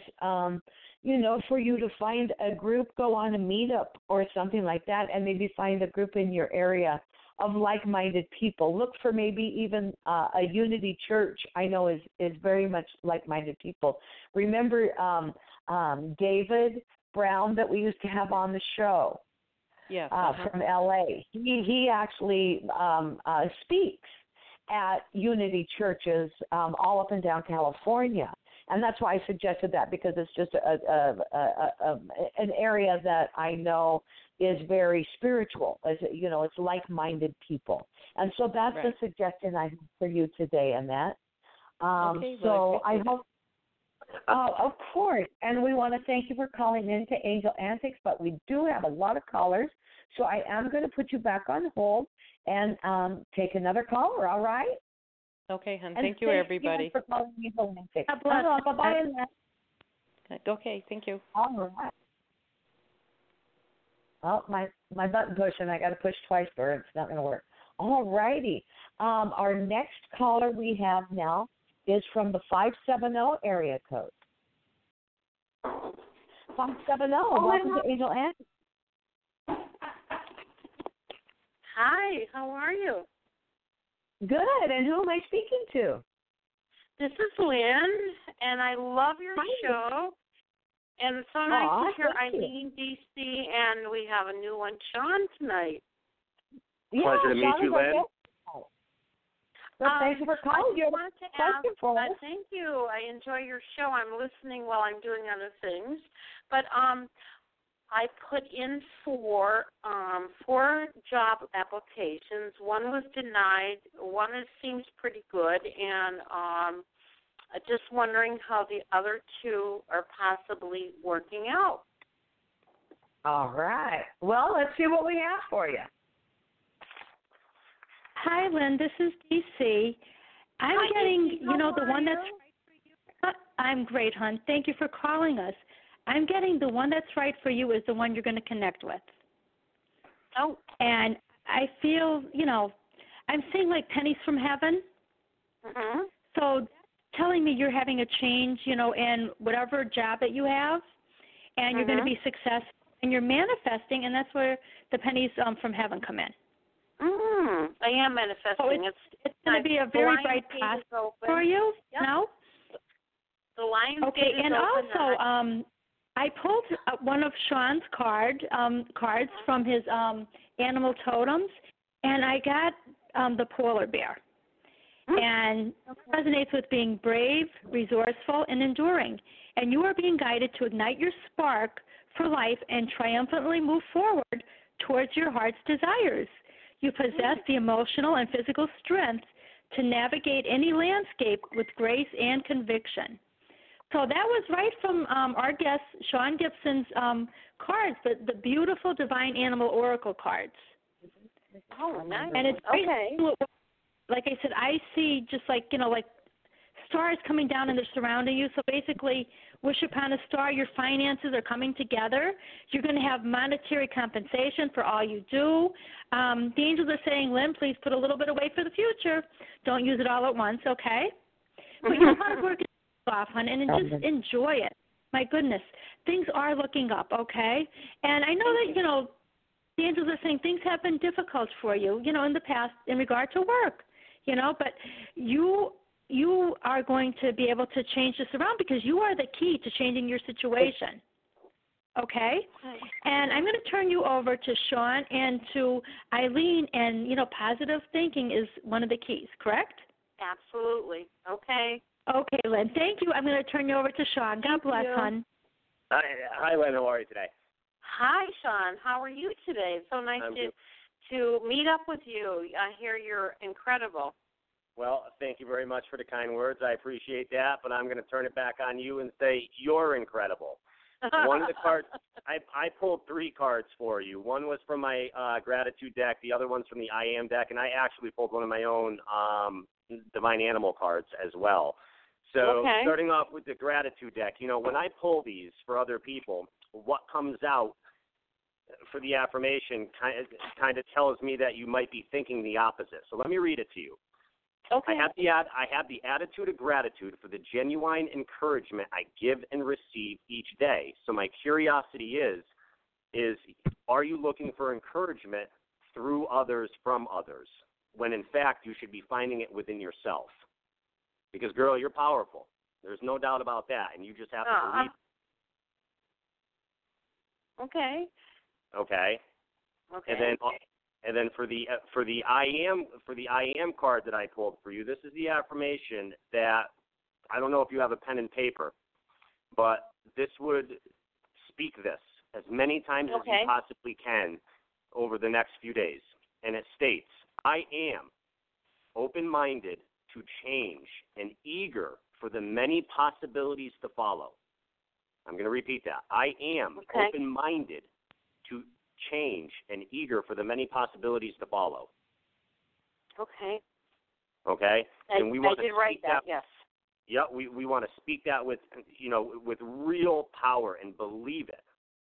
for you to find a group, go on a meetup or something like that, and maybe find a group in your area of like-minded people. Look for maybe even a Unity Church, I know is very much like-minded people. Remember David Brown that we used to have on the show? Yes, from LA. He actually speaks at Unity churches all up and down California. And that's why I suggested that, because it's just an area that I know is very spiritual. It's like-minded people. And so that's the suggestion I have for you today, Annette. So I hope, of course. And we want to thank you for calling in to Angel Antics, but we do have a lot of callers. So I am going to put you back on hold and take another caller, all right? Okay, hon. Thank you, everybody. You for calling Angel Antics. Bye-bye. Okay, thank you. All right. Well, my button pushing, I got to push twice for it. It's not going to work. All righty. Our next caller we have now is from the 570 area code. 570, welcome to Angel Antics. Hi, how are you? Good, and who am I speaking to? This is Lynn, and I love your show. And it's so nice to hear Eileen, DC, and we have a new one, Sean, tonight. Yeah, pleasure to meet you, Lynn. Thank you for calling. I wanted to ask, thank you. I enjoy your show. I'm listening while I'm doing other things. But I put in four job applications. One was denied. One seems pretty good, and just wondering how the other two are possibly working out. All right. Well, let's see what we have for you. Hi, Lynn. This is DC. I'm getting, DC, the one that's right for you. I'm great, hon. Thank you for calling us. I'm getting the one that's right for you is the one you're going to connect with. Oh. And I feel, I'm seeing like pennies from heaven. Mhm. So telling me you're having a change, in whatever job that you have, and you're going to be successful, and you're manifesting, and that's where the pennies from heaven come in. I am manifesting. So it's going to be a very bright path for you. Yep. No? The Lion's Okay, Gate is and open. also, I pulled one of Sean's cards from his animal totems, and I got the polar bear. And it resonates with being brave, resourceful, and enduring. And you are being guided to ignite your spark for life and triumphantly move forward towards your heart's desires. You possess the emotional and physical strength to navigate any landscape with grace and conviction. So that was right from our guest, Sean Gibson's cards, the beautiful Divine Animal Oracle cards. Oh, nice. And it's okay. Like I said, I see just like stars coming down and they're surrounding you. So basically, wish upon a star, your finances are coming together. You're going to have monetary compensation for all you do. The angels are saying, Lynn, please put a little bit away for the future. Don't use it all at once, okay? But your hard work is off, hon, and just enjoy it. My goodness, things are looking up, okay? And I know that, the angels are saying things have been difficult for you, in the past in regard to work, but you are going to be able to change this around because you are the key to changing your situation, okay? And I'm going to turn you over to Sean and to Eileen, and, positive thinking is one of the keys, correct? Absolutely. Okay. Okay, Lynn, thank you. I'm going to turn you over to Sean. God bless, hon. Hi, Lynn. How are you today? Hi, Sean. How are you today? It's so nice to meet up with you. I hear you're incredible. Well, thank you very much for the kind words. I appreciate that, but I'm going to turn it back on you and say you're incredible. One of the cards, I pulled 3 cards for you. One was from my gratitude deck. The other one's from the I Am deck, and I actually pulled one of my own Divine Animal cards as well. So starting off with the gratitude deck, when I pull these for other people, what comes out for the affirmation kind of tells me that you might be thinking the opposite. So let me read it to you. Okay. I have the attitude of gratitude for the genuine encouragement I give and receive each day. So my curiosity is are you looking for encouragement through others, from others, when in fact you should be finding it within yourself? Because, girl, you're powerful. There's no doubt about that, and you just have to believe. Okay. Okay. Okay. And then for the I am card that I pulled for you, this is the affirmation that I don't know if you have a pen and paper, but this would speak this as many times as you possibly can over the next few days. And it states, I am open-minded to change and eager for the many possibilities to follow. I'm going to repeat that. I am open-minded to change and eager for the many possibilities to follow. Okay. Okay? And we want I did write that, yes. Yeah, we want to speak that with, with real power and believe it.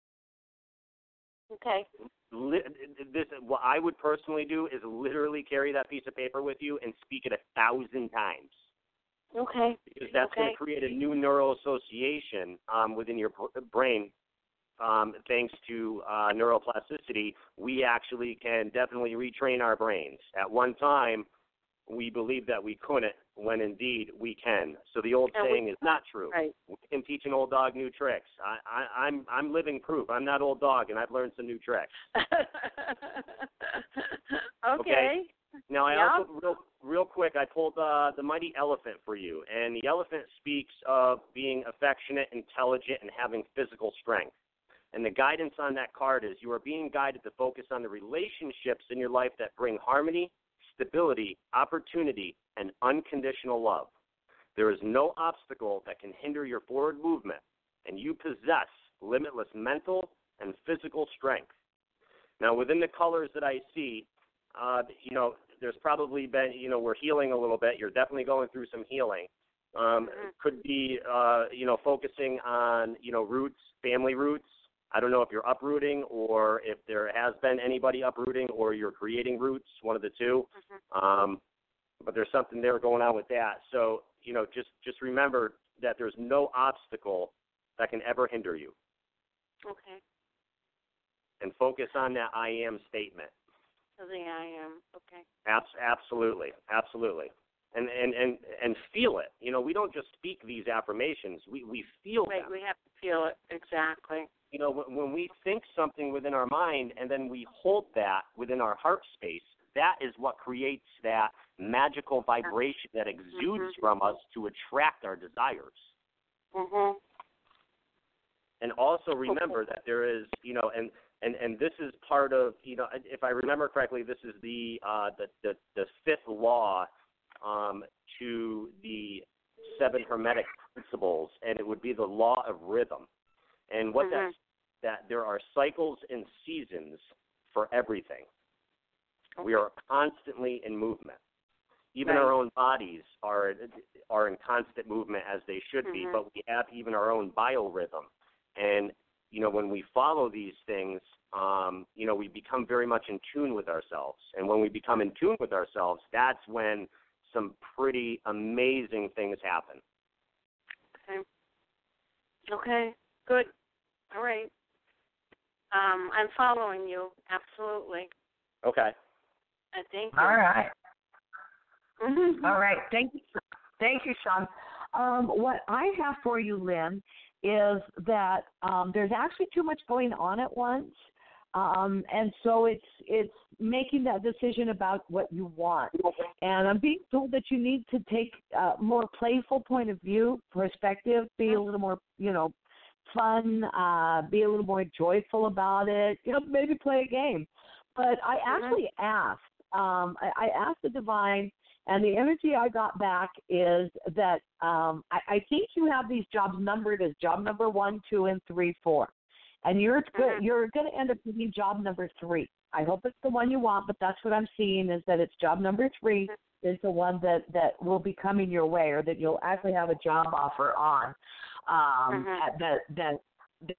Okay. What I would personally do is literally carry that piece of paper with you and speak it 1,000 times. Okay. Because that's going to create a new neural association within your brain. Thanks to neuroplasticity, we actually can definitely retrain our brains. At one time, we believed that we couldn't, when indeed we can. So the old saying is not true. Right. We can teach an old dog new tricks. I'm living proof. I'm that old dog, and I've learned some new tricks. Okay. Now, I also, real quick, I pulled the mighty elephant for you. And the elephant speaks of being affectionate, intelligent, and having physical strength. And the guidance on that card is you are being guided to focus on the relationships in your life that bring harmony, stability, opportunity, and unconditional love. There is no obstacle that can hinder your forward movement, and you possess limitless mental and physical strength. Now, within the colors that I see, there's probably been, we're healing a little bit. You're definitely going through some healing. Could be, focusing on, roots, family roots. I don't know if you're uprooting or if there has been anybody uprooting or you're creating roots, one of the two. But there's something there going on with that. So, just remember that there's no obstacle that can ever hinder you. Okay. And focus on that I am statement. So the I am. Okay. Absolutely. And feel it. We don't just speak these affirmations. We feel right, them. We have to feel it. Exactly. When we think something within our mind and then we hold that within our heart space, that is what creates that magical vibration that exudes from us to attract our desires. And also remember that there is, and this is part of, if I remember correctly, this is the fifth law to the 7 Hermetic principles, and it would be the law of rhythm. And what that there are cycles and seasons for everything. We are constantly in movement. Even our own bodies are in constant movement as they should be, but we have even our own biorhythm. And, when we follow these things, we become very much in tune with ourselves. And when we become in tune with ourselves, that's when some pretty amazing things happen. Okay. Good. All right. I'm following you. Absolutely. Okay. Thank you. All right. All right. Thank you, Sean. What I have for you, Lynn, is that there's actually too much going on at once, and so it's making that decision about what you want. And I'm being told that you need to take a more playful point of view, perspective, be a little more, fun, be a little more joyful about it. Maybe play a game. But I actually asked. I asked the divine. And the energy I got back is that I think you have these jobs numbered as job number 1, 2, and 3, 4. And you're going to end up getting job number 3. I hope it's the one you want, but that's what I'm seeing is that it's job number 3 is the one that will be coming your way, or that you'll actually have a job offer on. And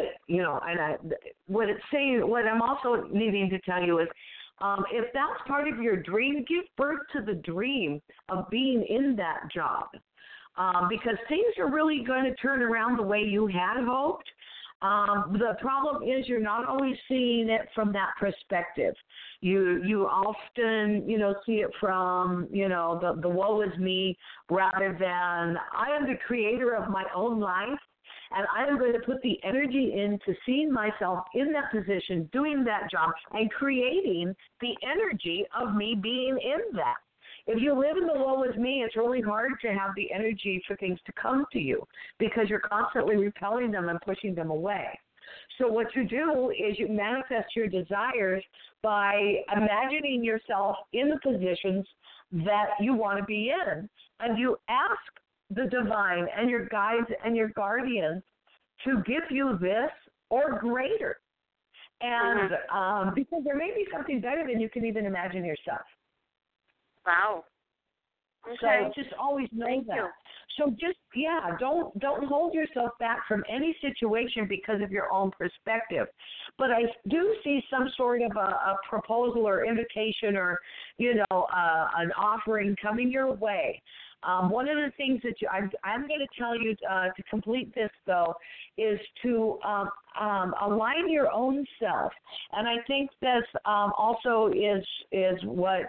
what it's saying, what I'm also needing to tell you is, if that's part of your dream, give birth to the dream of being in that job, because things are really going to turn around the way you had hoped. The problem is you're not always seeing it from that perspective. You often, see it from, the woe is me, rather than I am the creator of my own life. And I am going to put the energy into seeing myself in that position, doing that job, and creating the energy of me being in that. If you live in the woe is me, it's really hard to have the energy for things to come to you because you're constantly repelling them and pushing them away. So what you do is you manifest your desires by imagining yourself in the positions that you want to be in, and you ask the divine and your guides and your guardians to give you this or greater. And because there may be something better than you can even imagine yourself. Wow. Okay. So just always know that. So just, don't hold yourself back from any situation because of your own perspective. But I do see some sort of a proposal or invitation or, an offering coming your way. One of the things that I'm going to tell you to complete this, though, is to align your own self. And I think this also is what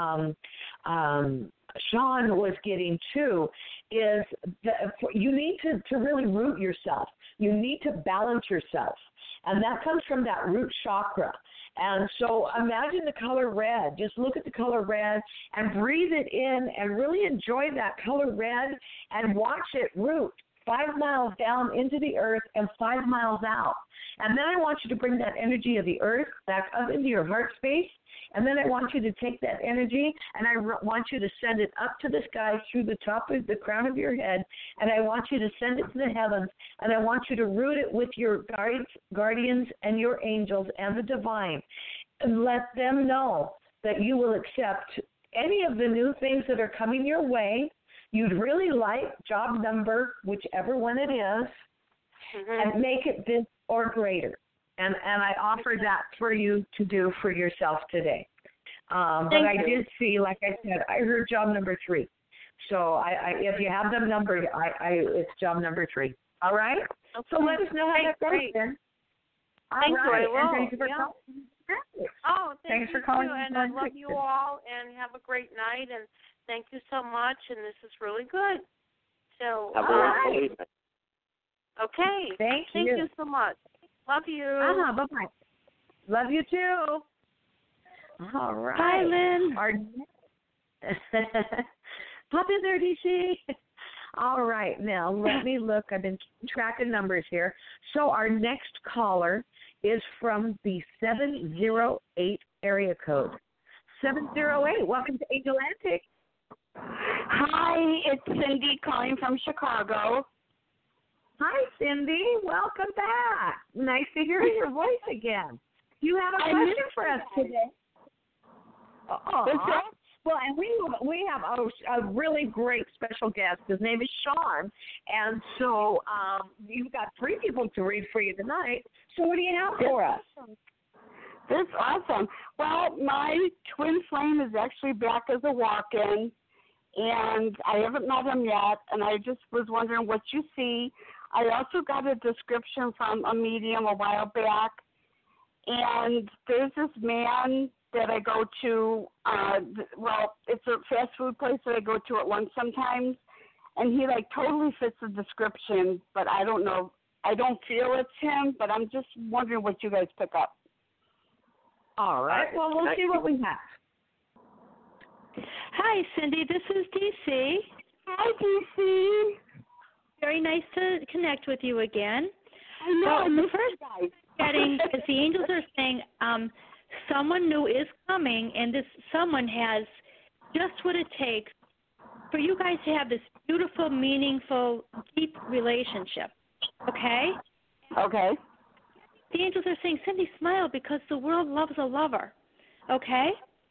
Sean was getting to, is that you need to really root yourself. You need to balance yourself. And that comes from that root chakra. And so imagine the color red. Just look at the color red and breathe it in and really enjoy that color red and watch it root 5 miles down into the earth and 5 miles out. And then I want you to bring that energy of the earth back up into your heart space. And then I want you to take that energy and I want you to send it up to the sky through the top of the crown of your head. And I want you to send it to the heavens. And I want you to root it with your guardians and your angels and the divine. And let them know that you will accept any of the new things that are coming your way. You'd really like job number, whichever one it is, and make it this or greater. And I offer that for you to do for yourself today. But I did see, like I said, I heard job number 3. So if you have them numbered, it's job number 3. All right? Okay. So let us know how that goes then. Thank you. I will. Thank you for calling. Oh, thanks for you calling. Too. And I love you all, and have a great night, and thank you so much, and this is really good. So, all right. Okay. Thank you so much. Love you. Bye-bye. Love you, too. All right. Bye, Lynn. Pop in there, DC. All right. Now, let me look. I've been keeping track of numbers here. So our next caller is from the 708 area code. 708. Welcome to Angel Antics. Hi, it's Cindy calling from Chicago. Hi, Cindy. Welcome back. Nice to hear your voice again. You have a question for us today. Well, and we have a really great special guest. His name is Sean, and so you've got 3 people to read for you tonight. So what do you have for us? That's awesome. Well, my twin flame is actually back as a walk-in, and I haven't met him yet, and I just was wondering what you see. I also got a description from a medium a while back, and there's this man that I go to, it's a fast food place that I go to at lunch sometimes, and he totally fits the description, but I don't know, I don't feel it's him, but I'm just wondering what you guys pick up. All right, well, we'll see what we have. Hi, Cindy, this is DC. Hi, DC. Very nice to connect with you again. I know, the first getting, as the angels are saying, someone new is coming, and this someone has just what it takes for you guys to have this beautiful, meaningful, deep relationship. Okay? Okay. The angels are saying, Cindy, smile because the world loves a lover. Okay?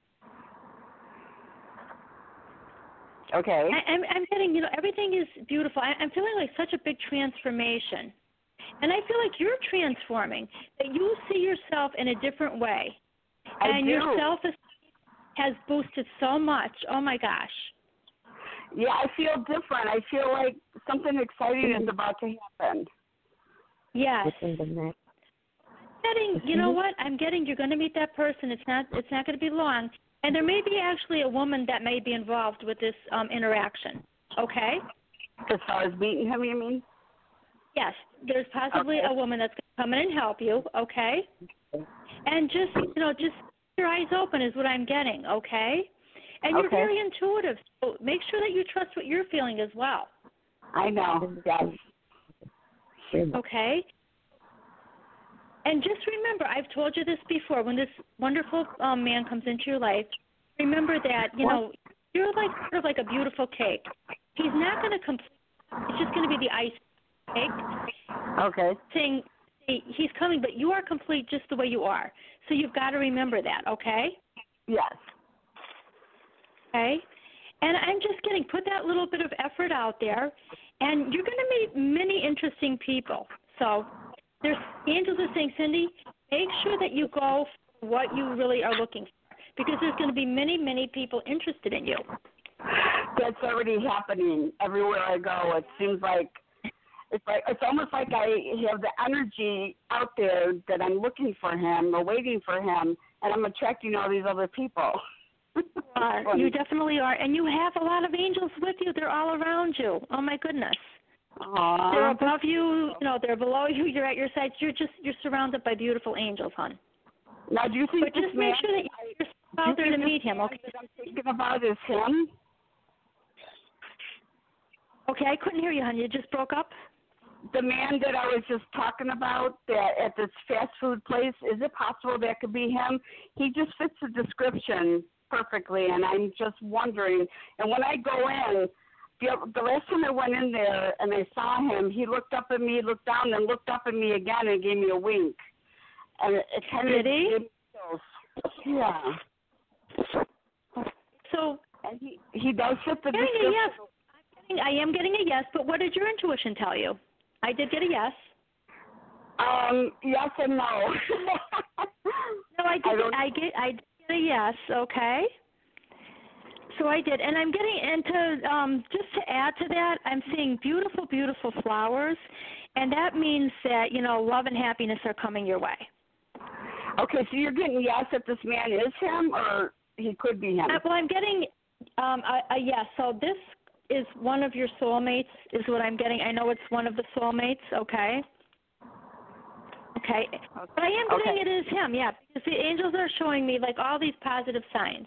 Okay. I'm getting, everything is beautiful. I'm feeling like such a big transformation. And I feel like you're transforming, that you see yourself in a different way. And your self-esteem has boosted so much. Oh, my gosh. Yeah, I feel different. I feel like something exciting is about to happen. Yes. You know what? I'm getting you're going to meet that person. It's not going to be long. And there may be actually a woman that may be involved with this interaction. Okay? As far as meeting him, you mean? Yes. There's possibly a woman that's going to come in and help you. Okay? And just keep your eyes open is what I'm getting. Okay? And you're very intuitive. So make sure that you trust what you're feeling as well. I know. Yes. Okay? And just remember, I've told you this before, when this wonderful man comes into your life, remember that, you're sort of like a beautiful cake. He's not going to complete, it's just going to be the icing cake. Okay. Saying he's coming, but you are complete just the way you are. So you've got to remember that, okay? Yes. Okay? And I'm just put that little bit of effort out there, and you're going to meet many interesting people. So the angels are saying, Cindy, make sure that you go for what you really are looking for, because there's going to be many, many people interested in you. That's already happening everywhere I go. It seems like it's almost like I have the energy out there that I'm looking for him or waiting for him, and I'm attracting all these other people. You definitely are, and you have a lot of angels with you. They're all around you. Oh my goodness. Aww. They're above you, they're below you, you're at your sides. You're surrounded by beautiful angels, hon. Now, do you think but just make sure that you're out there to meet him, okay? That I'm thinking about is him? Okay, I couldn't hear you, hon. You just broke up? The man that I was just talking about that at this fast food place, is it possible that could be him? He just fits the description perfectly, and I'm just wondering. And when I go in, the last time I went in there and I saw him, he looked up at me, looked down, and looked up at me again and gave me a wink. And it kind of did he? Yeah. So he does fit the description. Yes. I am getting a yes, but what did your intuition tell you? I did get a yes. Yes and no. No, I did get a yes, okay. So I did, and I'm getting into, just to add to that, I'm seeing beautiful, beautiful flowers, and that means that, love and happiness are coming your way. Okay, so you're getting yes that this man is him, or he could be him? Well, I'm getting a yes. So this is one of your soulmates is what I'm getting. I know it's one of the soulmates, okay? Okay. But I am getting it is him, yeah, because the angels are showing me, like, all these positive signs.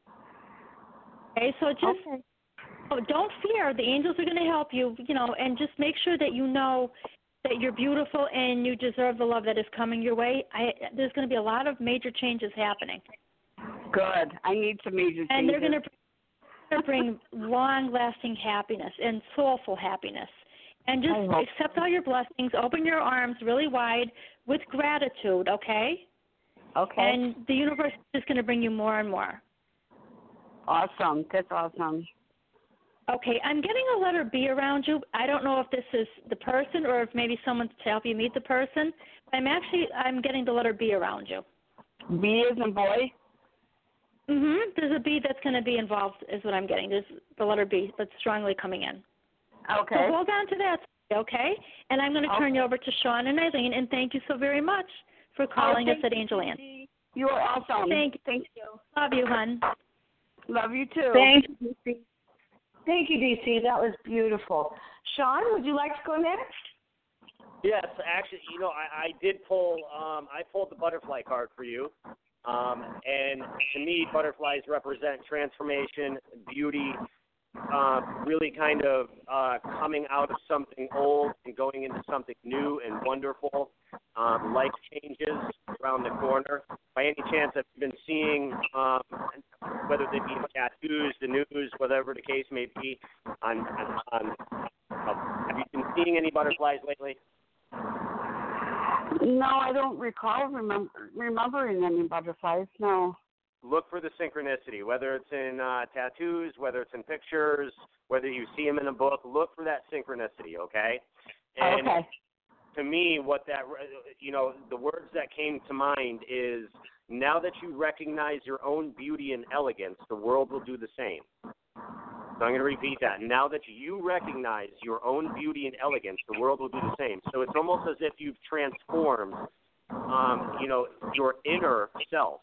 Okay, so just don't fear. The angels are going to help you, and just make sure that you know that you're beautiful and you deserve the love that is coming your way. There's going to be a lot of major changes happening. Good. I need some major changes. And they're going to bring long-lasting happiness and soulful happiness. And just accept all your blessings. Open your arms really wide with gratitude, okay? Okay. And the universe is going to bring you more and more. Awesome. That's awesome. Okay, I'm getting a letter B around you. I don't know if this is the person or if maybe someone to help you meet the person. But I'm getting the letter B around you. B as in boy? There's a B that's going to be involved is what I'm getting. There's the letter B that's strongly coming in. Okay. So hold on to that, okay? And I'm going to turn you over to Sean and Eileen, and thank you so very much for calling us at Angel Ant. You are awesome. Thank you. Love you, hon. Love you, too. Thank you, DC. Thank you, DC. That was beautiful. Sean, would you like to go next? Yes, actually, I did pull. I pulled the butterfly card for you, and to me, butterflies represent transformation, beauty, really kind of coming out of something old and going into something new and wonderful. Life changes around the corner. By any chance, have you been seeing, whether they be in tattoos, the news, whatever the case may be, have you been seeing any butterflies lately? No, I don't recall remembering any butterflies, no. Look for the synchronicity, whether it's in tattoos, whether it's in pictures, whether you see them in a book. Look for that synchronicity, okay? And to me, what that, the words that came to mind is, now that you recognize your own beauty and elegance, the world will do the same. So I'm going to repeat that. Now that you recognize your own beauty and elegance, the world will do the same. So it's almost as if you've transformed, your inner self.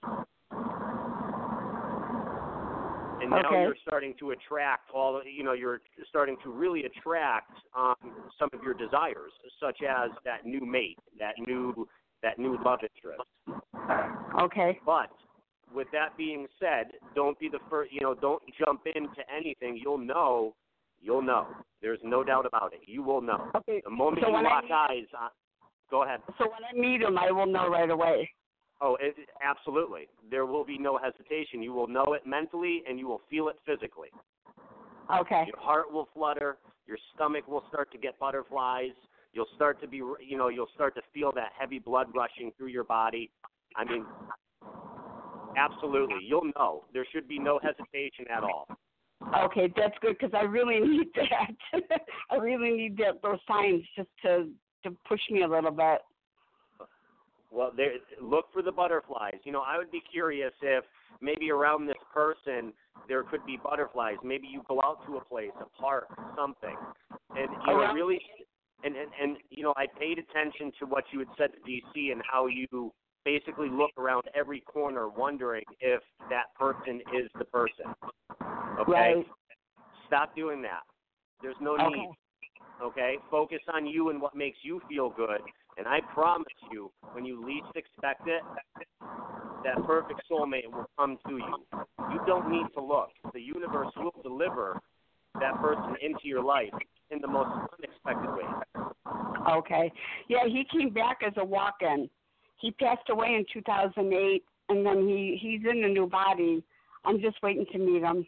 And now you're starting to attract you're starting to really attract some of your desires, such as that new mate, that new love interest. Okay. But with that being said, don't be the first, don't jump into anything. You'll know. There's no doubt about it. You will know. Okay. The moment you lock eyes on, go ahead. So when I meet him, I will know right away. Oh, absolutely. There will be no hesitation. You will know it mentally, and you will feel it physically. Okay. Your heart will flutter. Your stomach will start to get butterflies. You'll start to be, you'll start to feel that heavy blood rushing through your body. I mean, absolutely. You'll know. There should be no hesitation at all. Okay, that's good because I really need that. I really need those signs just to push me a little bit. Well, look for the butterflies. I would be curious if maybe around this person there could be butterflies. Maybe you go out to a place, a park, something, and really, and I paid attention to what you had said to DC and how you basically look around every corner wondering if that person is the person. Okay? Right. Stop doing that. There's no need. Okay? Focus on you and what makes you feel good. And I promise you, when you least expect it, that perfect soulmate will come to you. You don't need to look. The universe will deliver that person into your life in the most unexpected ways. Okay. Yeah, he came back as a walk-in. He passed away in 2008, and then he's in a new body. I'm just waiting to meet him.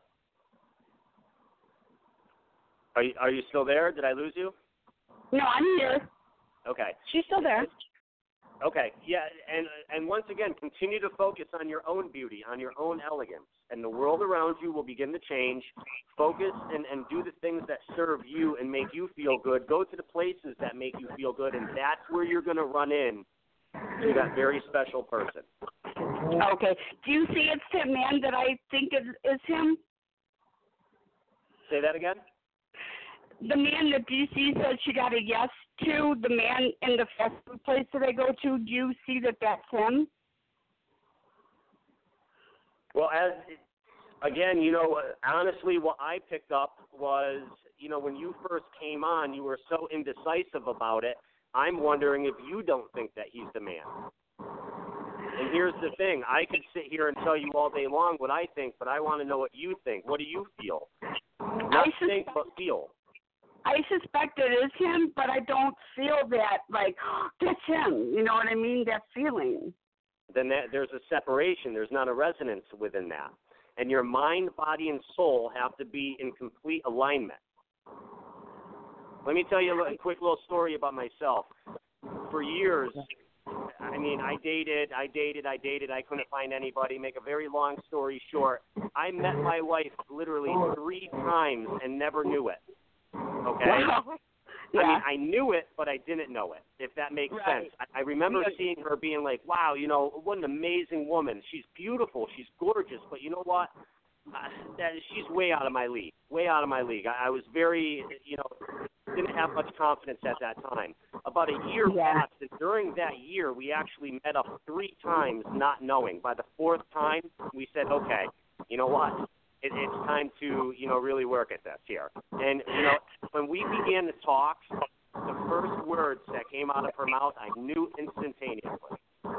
Are you still there? Did I lose you? No, I'm here. Okay. She's still there. Okay, yeah, and once again, continue to focus on your own beauty, on your own elegance, and the world around you will begin to change. Focus and do the things that serve you and make you feel good. Go to the places that make you feel good, and that's where you're going to run in to that very special person. Okay. Do you see it's the man that I think is him? Say that again? The man that DC said she got a yes to, the man in the fast food place that I go to, do you see that that's him? Well, again, honestly, what I picked up was, when you first came on, you were so indecisive about it. I'm wondering if you don't think that he's the man. And here's the thing. I could sit here and tell you all day long what I think, but I want to know what you think. What do you feel? Not think, but feel. I suspect it is him, but I don't feel that, like, that's him. You know what I mean? That feeling. Then there's a separation. There's not a resonance within that. And your mind, body, and soul have to be in complete alignment. Let me tell you a quick little story about myself. For years, I dated. I couldn't find anybody. Make a very long story short, I met my wife literally 3 times and never knew it. Okay? Wow. Yeah. I knew it, but I didn't know it, if that makes sense. I remember seeing her being like, wow, what an amazing woman. She's beautiful. She's gorgeous. But you know what? She's way out of my league. Way out of my league. I was very, didn't have much confidence at that time. About a year passed, and during that year, we actually met up 3 times not knowing. By the 4th time, we said, okay, you know what? It's time to, really work at this here. And, when we began to talk, the first words that came out of her mouth, I knew instantaneously.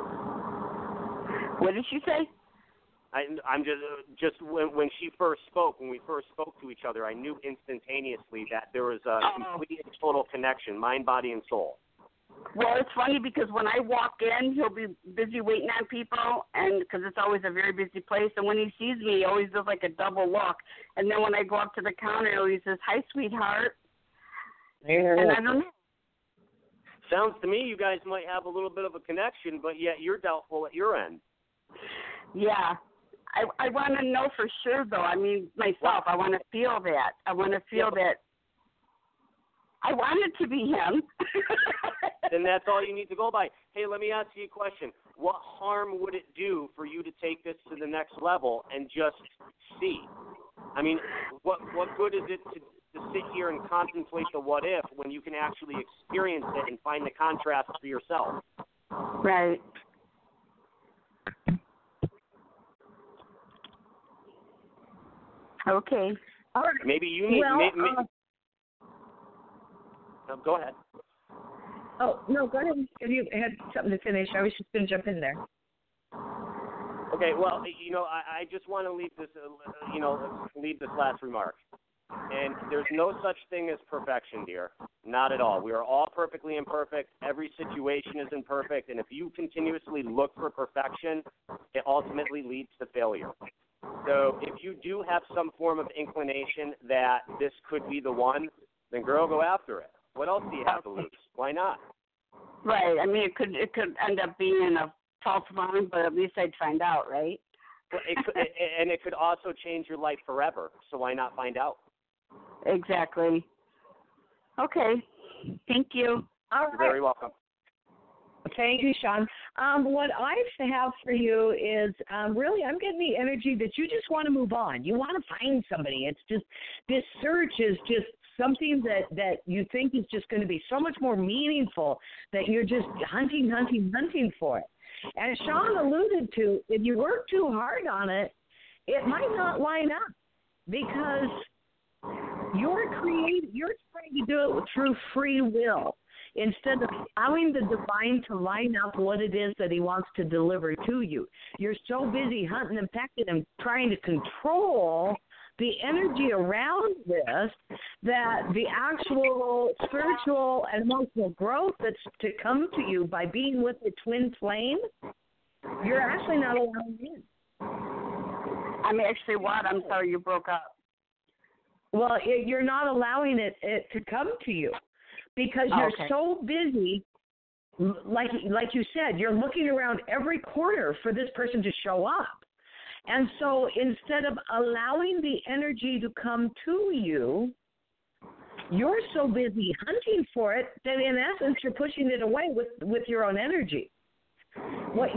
What did she say? I'm just when she first spoke, when we first spoke to each other, I knew instantaneously that there was a complete and total connection, mind, body, and soul. Well, it's funny because when I walk in, he'll be busy waiting on people, and because it's always a very busy place. And when he sees me, he always does like a double look. And then when I go up to the counter, he says, "Hi, sweetheart." And I don't know. Sounds to me you guys might have a little bit of a connection, but yet you're doubtful at your end. Yeah. I want to know for sure, though. I mean, myself, I want to feel that. I want to feel that. I want it to be him. Then that's all you need to go by. Hey, let me ask you a question. What harm would it do for you to take this to the next level and just see? I mean, what good is it to sit here and contemplate the what if when you can actually experience it and find the contrast for yourself? Right. Okay. All right. Maybe you need. No, go ahead. Oh, no, go ahead. If you had something to finish, I was just going to jump in there. Okay, well, I just want to leave this last remark. And there's no such thing as perfection, dear. Not at all. We are all perfectly imperfect. Every situation is imperfect. And if you continuously look for perfection, it ultimately leads to failure. So if you do have some form of inclination that this could be the one, then girl, go after it. What else do you have to lose? Why not? Right. I mean, it could end up being a false alarm, but at least I'd find out, right? Well, it could also change your life forever. So why not find out? Exactly. Okay. Thank you. All right. You're very welcome. Thank you, Sean. What I have for you is really I'm getting the energy that you just want to move on. You want to find somebody. It's just this search is just something that you think is just going to be so much more meaningful that you're just hunting for it. And Sean alluded to, if you work too hard on it, it might not line up because you're trying to do it through free will instead of allowing the divine to line up what it is that he wants to deliver to you. You're so busy hunting and pecking and trying to control the energy around this that the actual spiritual and emotional growth that's to come to you by being with the twin flame, you're actually not allowing in. I'm actually what? I'm sorry, you broke up. Well, you're not allowing it to come to you because you're so busy like you said, you're looking around every corner for this person to show up. And so instead of allowing the energy to come to you, you're so busy hunting for it that in essence you're pushing it away with your own energy. What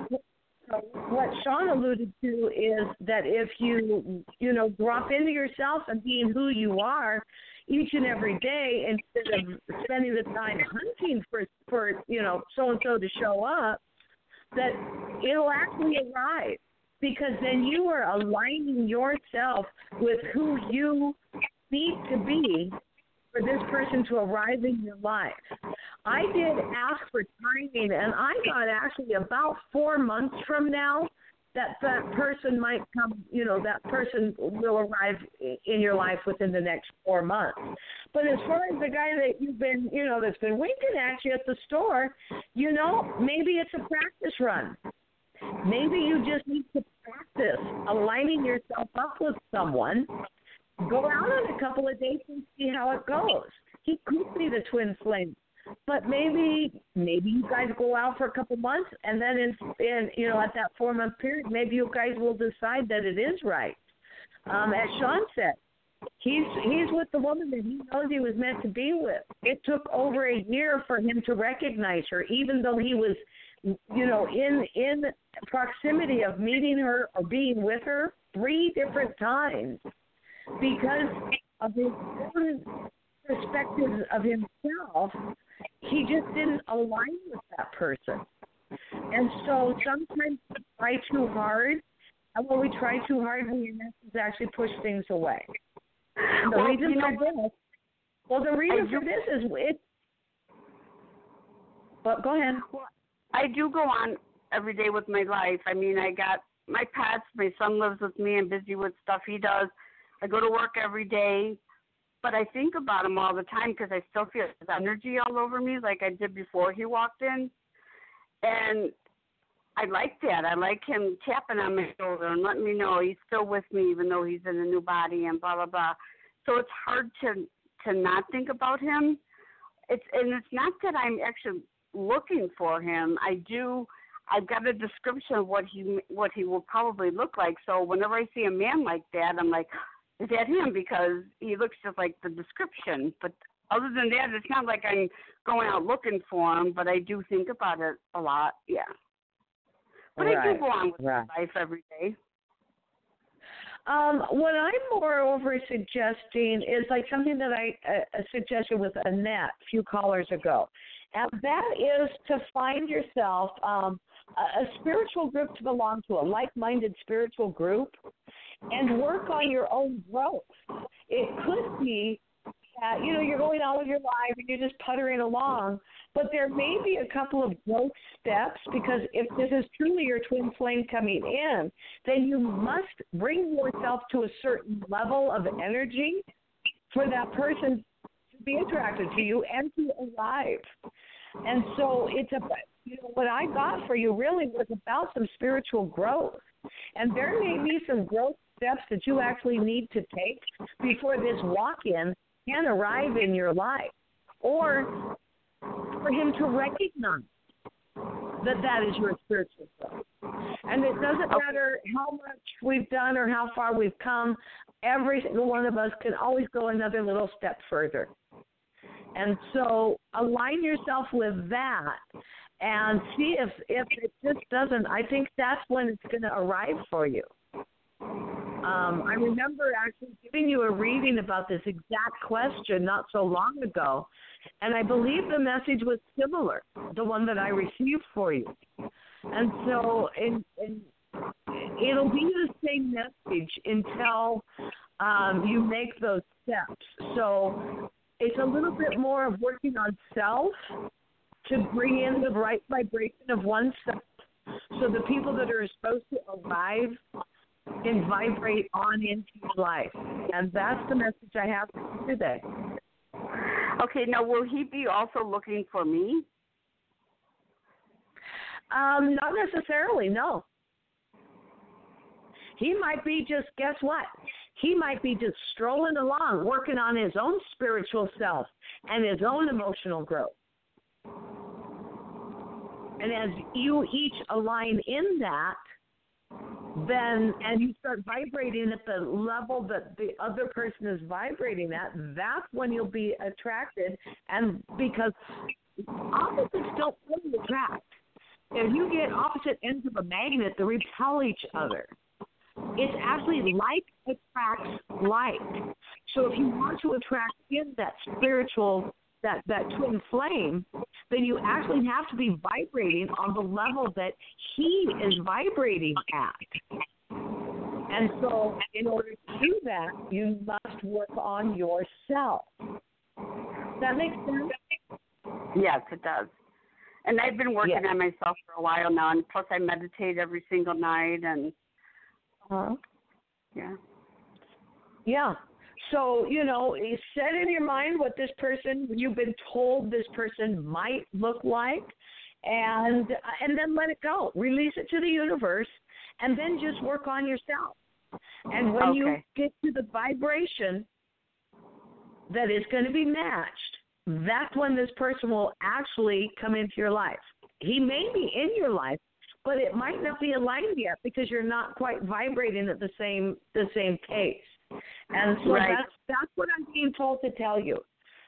Sean alluded to is that if you drop into yourself and being who you are each and every day instead of spending the time hunting for so and so to show up, that it'll actually arrive, because then you are aligning yourself with who you need to be for this person to arrive in your life. I did ask for timing, and I got actually about 4 months from now that person might come, that person will arrive in your life within the next 4 months. But as far as the guy that you've been, that's been winking at you at the store, maybe it's a practice run. Maybe you just need to practice aligning yourself up with someone. Go out on a couple of dates and see how it goes. He could be the twin flame, but maybe you guys go out for a couple months, and then at that 4 month period, maybe you guys will decide that it is right. As Sean said, he's with the woman that he knows he was meant to be with. It took over a year for him to recognize her, even though he was, in proximity of meeting her or being with her 3 different times. Because of his own perspective of himself, he just didn't align with that person. And so sometimes we try too hard, and when we try too hard, we in essence actually push things away. And the reason for this is it. Well, go ahead. Well, I do go on every day with my life. I mean, I got my pets. My son lives with me. I'm busy with stuff he does. I go to work every day, but I think about him all the time because I still feel his energy all over me like I did before he walked in. And I like that. I like him tapping on my shoulder and letting me know he's still with me even though he's in a new body and blah, blah, blah. So it's hard to not think about him. It's not that I'm actually looking for him. I've got a description of what he will probably look like. So whenever I see a man like that, I'm like, is that him? Because he looks just like the description. But other than that, it's not like I'm going out looking for him, but I do think about it a lot, yeah. But I do go on with my life every day. What I'm moreover suggesting is like something that I suggested with Annette a few callers ago. And that is to find yourself a spiritual group to belong to, a like-minded spiritual group, and work on your own growth. It could be that, you're going on with your life and you're just puttering along, but there may be a couple of growth steps, because if this is truly your twin flame coming in, then you must bring yourself to a certain level of energy for that person to be attracted to you and to arrive. And so it's what I got for you really was about some spiritual growth. And there may be some growth steps that you actually need to take before this walk-in can arrive in your life, or for him to recognize that is your spiritual growth. And it doesn't matter how much we've done or how far we've come, every single one of us can always go another little step further. And so align yourself with that and see if it just doesn't. I think that's when it's going to arrive for you. I remember actually giving you a reading about this exact question not so long ago, and I believe the message was similar, the one that I received for you. And so it'll be the same message until you make those steps. So it's a little bit more of working on self to bring in the right vibration of oneself, so the people that are supposed to arrive can vibrate on into your life. And that's the message I have for you today. Okay, now will he be also looking for me? Not necessarily, no. He might be just, guess what? He might be just strolling along, working on his own spiritual self and his own emotional growth. And as you each align in that, then, and you start vibrating at the level that the other person is vibrating at, that's when you'll be attracted. And because opposites don't really attract. If you get opposite ends of a magnet, they repel each other. It's actually like attracts like. So if you want to attract in that spiritual, that twin flame, then you actually have to be vibrating on the level that he is vibrating at. And so in order to do that, you must work on yourself. Does that make sense? Yes, it does. And I've been working on myself for a while now, and plus I meditate every single night, and Yeah. So, you know, set in your mind what this person, you've been told this person might look like, and then let it go. Release it to the universe, and then just work on yourself. And when you get to the vibration that is going to be matched, that's when this person will actually come into your life. He may be in your life, but it might not be aligned yet because you're not quite vibrating at the same pace. And so that's what I'm being told to tell you.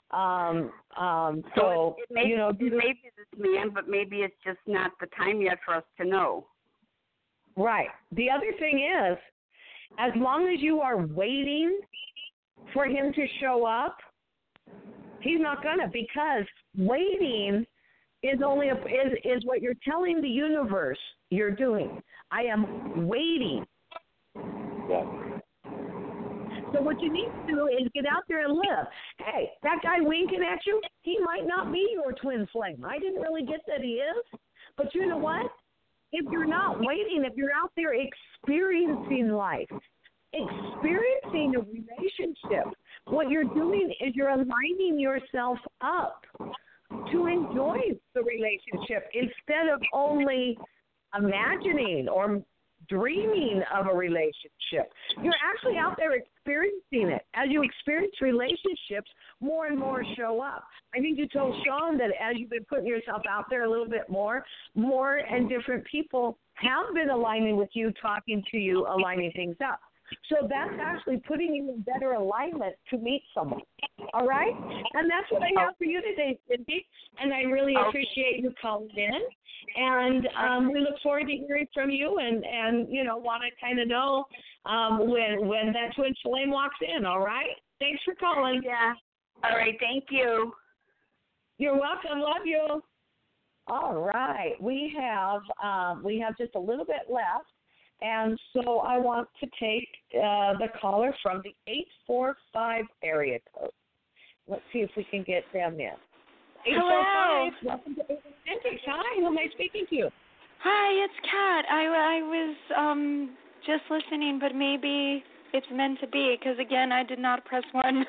So it may, it may be this man, but maybe it's just not the time yet for us to know. Right. The other thing is, as long as you are waiting for him to show up, he's not gonna, because waiting is only is what you're telling the universe you're doing. I am waiting. Yeah. So what you need to do is get out there and live. Hey, that guy winking at you, he might not be your twin flame. I didn't really get that he is. But you know what? If you're not waiting, if you're out there experiencing life, experiencing a relationship, what you're doing is you're aligning yourself up to enjoy the relationship instead of only imagining or dreaming of a relationship. You're actually out there experiencing it. As you experience relationships, more and more show up. I think you told Sean that as you've been putting yourself out there a little bit more and different people have been aligning with you, talking to you, aligning things up. So that's actually putting you in better alignment to meet someone. All right? And that's what I have for you today, Cindy. And I really appreciate you calling in. And we look forward to hearing from you and you know, want to kind of know when that twin flame walks in. All right? Thanks for calling. Yeah. All right. Thank you. You're welcome. Love you. All right. We have just a little bit left. And so I want to take the caller from the 845 area code. Let's see if we can get them in. 845, welcome to Authentic. Hi, who am I speaking to? Hi, it's Kat. I was just listening, but maybe it's meant to be because, again, I did not press 1.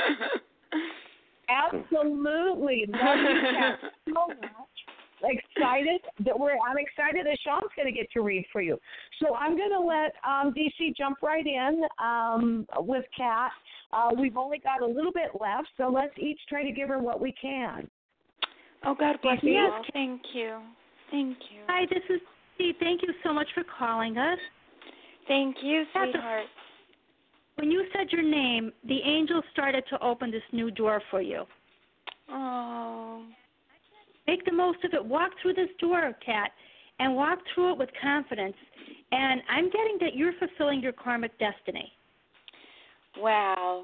Absolutely. Love you, Kat, so much. I'm excited that Sean's going to get to read for you. So I'm going to let DC jump right in with Kat. We've only got a little bit left, so let's each try to give her what we can. Oh, God bless you. Yes, thank you. Thank you. Hi, this is Steve. Thank you so much for calling us. Thank you, sweetheart. When you said your name, the angels started to open this new door for you. Oh. Make the most of it. Walk through this door, Kat, and walk through it with confidence. And I'm getting that you're fulfilling your karmic destiny. Wow.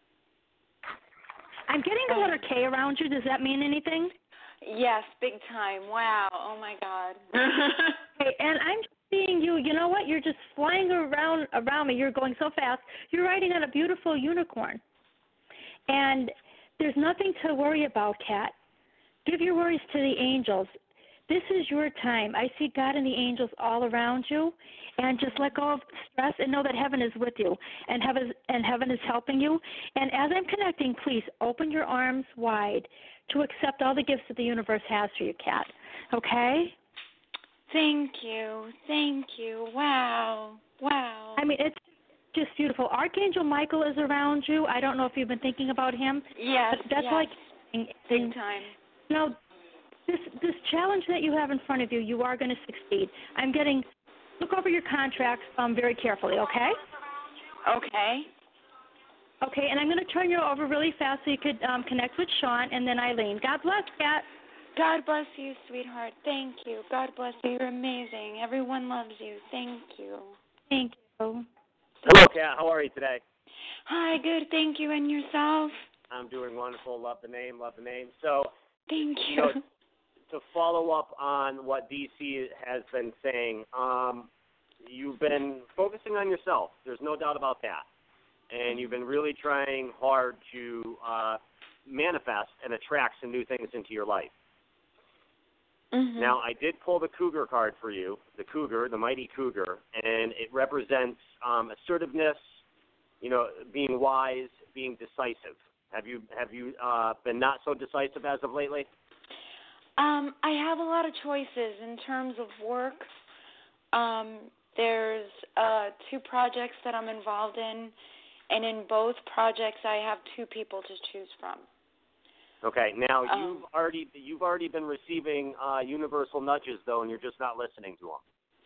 I'm getting the letter K around you. Does that mean anything? Yes, big time. Wow. Oh, my God. Okay, and I'm seeing you. You know what? You're just flying around me. You're going so fast. You're riding on a beautiful unicorn. And there's nothing to worry about, Kat. Give your worries to the angels. This is your time. I see God and the angels all around you, and just let go of stress and know that heaven is with you, and heaven is helping you. And as I'm connecting, please open your arms wide to accept all the gifts that the universe has for you, Kat. Okay? Thank you. Thank you. Wow. Wow. I mean, it's just beautiful. Archangel Michael is around you. I don't know if you've been thinking about him. Yes. That's yes. like big time. You know, this challenge that you have in front of you, you are going to succeed. Look over your contracts very carefully, okay? Okay. Okay, and I'm going to turn you over really fast so you could connect with Sean and then Eileen. God bless, Kat. God bless you, sweetheart. Thank you. God bless you. You're amazing. Everyone loves you. Thank you. Thank you. Hello, Kat. How are you today? Hi, good. Thank you. And yourself? I'm doing wonderful. Love the name. So, thank you. You know, to follow up on what DC has been saying, you've been focusing on yourself. There's no doubt about that. And you've been really trying hard to manifest and attract some new things into your life. Mm-hmm. Now, I did pull the Cougar card for you, the Cougar, the mighty Cougar, and it represents assertiveness, being wise, being decisive. Have you been not so decisive as of lately? I have a lot of choices in terms of work. There's 2 projects that I'm involved in, and in both projects I have 2 people to choose from. Okay. Now you've already been receiving universal nudges though, and you're just not listening to them.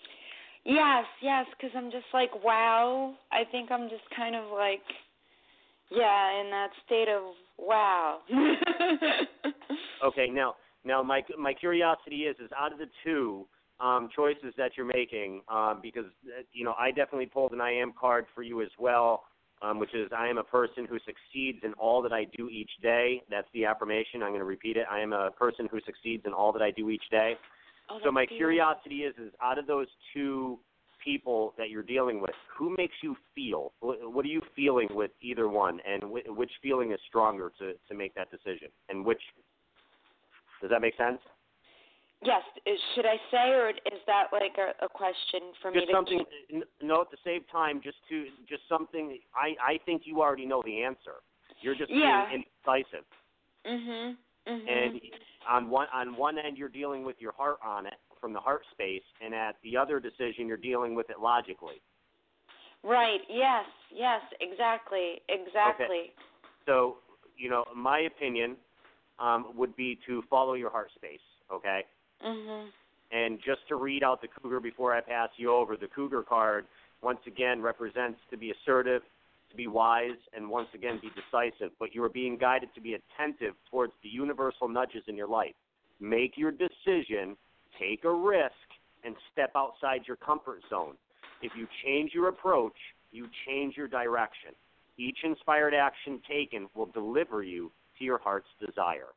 Yes, because I'm just like, wow. I think I'm just kind of like, in that state of wow. Okay. Now my curiosity is out of the 2 choices that you're making, because I definitely pulled an I am card for you as well. Which is, I am a person who succeeds in all that I do each day. That's the affirmation. I'm going to repeat it. I am a person who succeeds in all that I do each day. So my curiosity is out of those 2 people that you're dealing with, who makes you feel? What are you feeling with either one, and which feeling is stronger to make that decision? And which, does that make sense? Yes. Should I say, or is that like a question for me just to something? No, at the same time, just something. I think you already know the answer. You're just being indecisive. Mhm. And on one end, you're dealing with your heart on it from the heart space, and at the other decision, you're dealing with it logically. Right. Yes. Exactly. Okay. So, my opinion would be to follow your heart space. Okay. Mhm. And just to read out the Cougar before I pass you over, the Cougar card, once again, represents to be assertive, to be wise, and once again, be decisive. But you are being guided to be attentive towards the universal nudges in your life. Make your decision, take a risk, and step outside your comfort zone. If you change your approach, you change your direction. Each inspired action taken will deliver you to your heart's desire.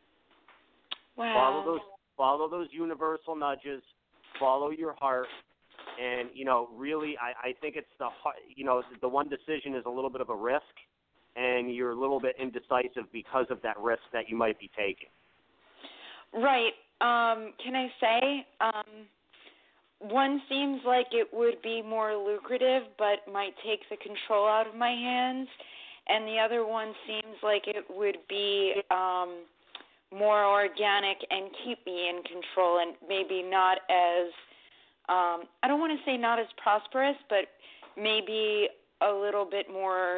Wow. Follow those universal nudges, follow your heart, and, really I think it's the one decision is a little bit of a risk, and you're a little bit indecisive because of that risk that you might be taking. Right. Can I say, one seems like it would be more lucrative but might take the control out of my hands, and the other one seems like it would be more organic and keep me in control, and maybe not as, I don't want to say not as prosperous, but maybe a little bit more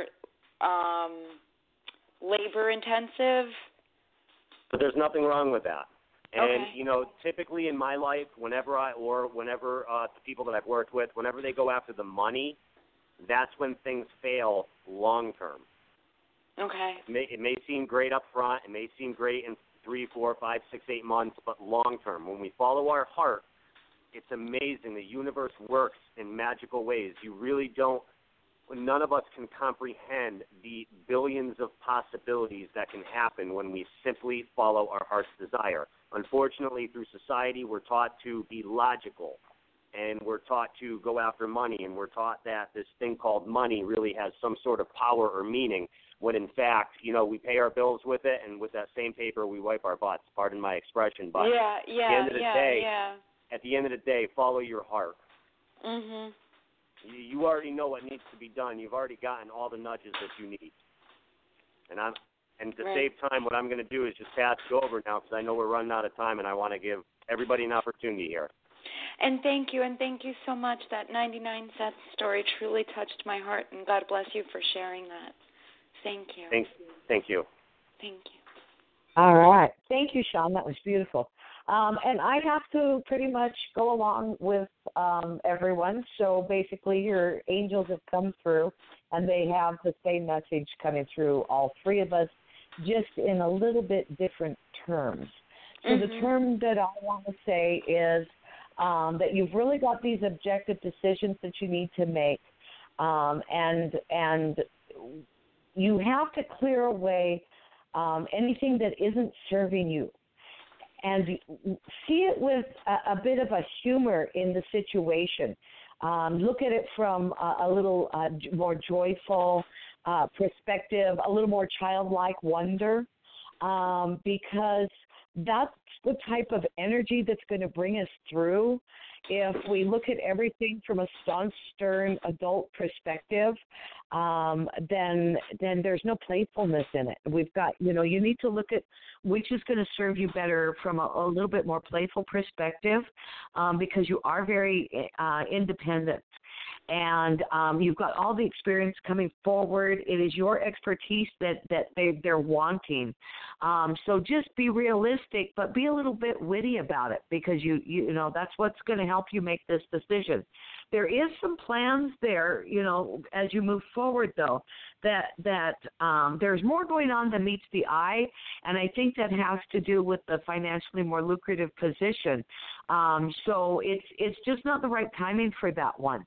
labor intensive. But there's nothing wrong with that. And, okay. Typically in my life, whenever the people that I've worked with, whenever they go after the money, that's when things fail long term. Okay. It may seem great up front. It may seem great in 3, 4, 5, 6, 8 months, but long term, when we follow our heart, it's amazing. The universe works in magical ways. You really don't. None of us can comprehend the billions of possibilities that can happen when we simply follow our heart's desire. Unfortunately, through society, we're taught to be logical, and we're taught to go after money, and we're taught that this thing called money really has some sort of power or meaning, when in fact, we pay our bills with it, and with that same paper, we wipe our butts, pardon my expression. But at the end of the day, follow your heart. Mhm. You already know what needs to be done. You've already gotten all the nudges that you need. And to save time, what I'm going to do is just pass you over now, because I know we're running out of time, and I want to give everybody an opportunity here. And thank you so much. That 99-cent story truly touched my heart, and God bless you for sharing that. Thank you. Thank you. Thank you. All right. Thank you, Sean. That was beautiful. And I have to pretty much go along with everyone. So basically your angels have come through, and they have the same message coming through all three of us, just in a little bit different terms. So the term that I want to say is that you've really got these objective decisions that you need to make, and you have to clear away anything that isn't serving you, and see it with a bit of a humor in the situation. Look at it from a little more joyful perspective, a little more childlike wonder, because that's the type of energy that's going to bring us through. If we look at everything from a stern adult perspective, then there's no playfulness in it. We've got, you need to look at which is going to serve you better from a little bit more playful perspective, because you are very independent. And you've got all the experience coming forward. It is your expertise that they're wanting. So just be realistic, but be a little bit witty about it, because you know that's what's going to help you make this decision. There is some plans there, as you move forward, though, that there's more going on than meets the eye, and I think that has to do with the financially more lucrative position. So it's just not the right timing for that one.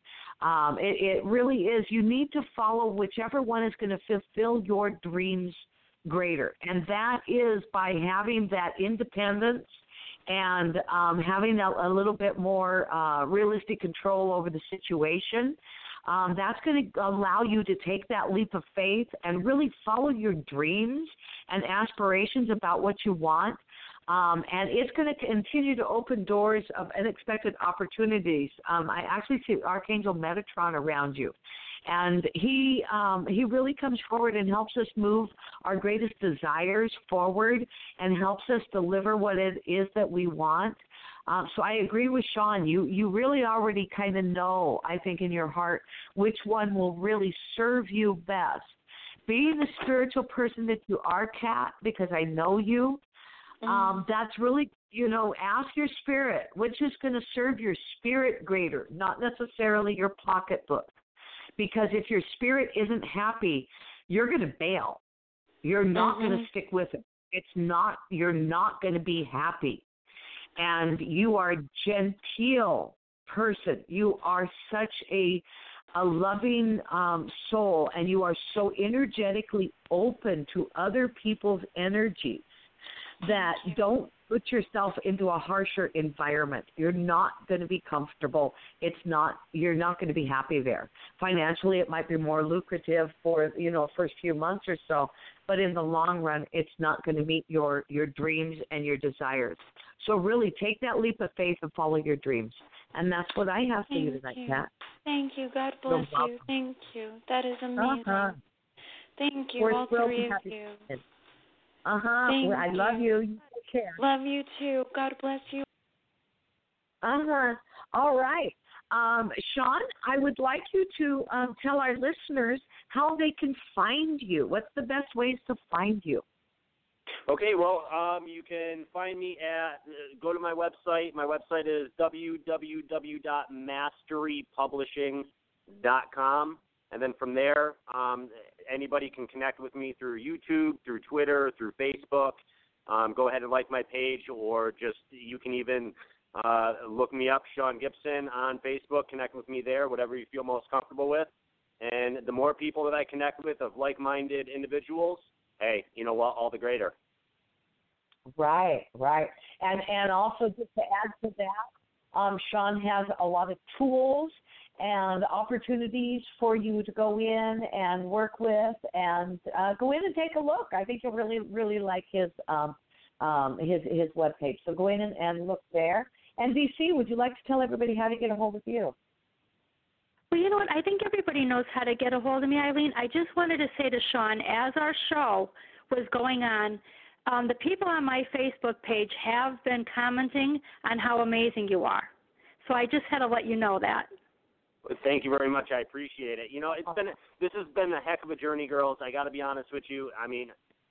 It really is. You need to follow whichever one is going to fulfill your dreams greater, and that is by having that independence and having a little bit more realistic control over the situation. That's going to allow you to take that leap of faith and really follow your dreams and aspirations about what you want. And it's going to continue to open doors of unexpected opportunities. I actually see Archangel Metatron around you. And he really comes forward and helps us move our greatest desires forward and helps us deliver what it is that we want. So I agree with Sean. You really already kind of know, I think, in your heart, which one will really serve you best. Being the spiritual person that you are, Kat, because I know you, that's really, ask your spirit, which is going to serve your spirit greater, not necessarily your pocketbook. Because if your spirit isn't happy, you're going to bail. You're not going to stick with it. You're not going to be happy. And you are a genteel person. You are such a loving soul, and you are so energetically open to other people's energies that don't put yourself into a harsher environment. You're not going to be comfortable. You're not going to be happy there. Financially, it might be more lucrative for, first few months or so, but in the long run, it's not going to meet your dreams and your desires. So really take that leap of faith and follow your dreams. And that's what I have for you tonight, Kat. Thank you. God bless you. Thank you. That is amazing. Thank you, all three of you. I love you. You take care. Love you too. God bless you. All right. Sean, I would like you to tell our listeners how they can find you. What's the best ways to find you? Okay, well, you can find me go to my website. My website is www.masterypublishing.com. And then from there, anybody can connect with me through YouTube, through Twitter, through Facebook. Go ahead and like my page, or you can even look me up, Sean Gibson, on Facebook. Connect with me there, whatever you feel most comfortable with. And the more people that I connect with of like-minded individuals, hey, you know what, all the greater. Right. And also just to add to that, Sean has a lot of tools and opportunities for you to go in and work with, and go in and take a look. I think you'll really, really like his webpage. So go in and look there. And DC, would you like to tell everybody how to get a hold of you? Well, you know what? I think everybody knows how to get a hold of me, Eileen. I just wanted to say to Sean, as our show was going on, the people on my Facebook page have been commenting on how amazing you are. So I just had to let you know that. Thank you very much. I appreciate it. This has been a heck of a journey, girls. I got to be honest with you. I mean,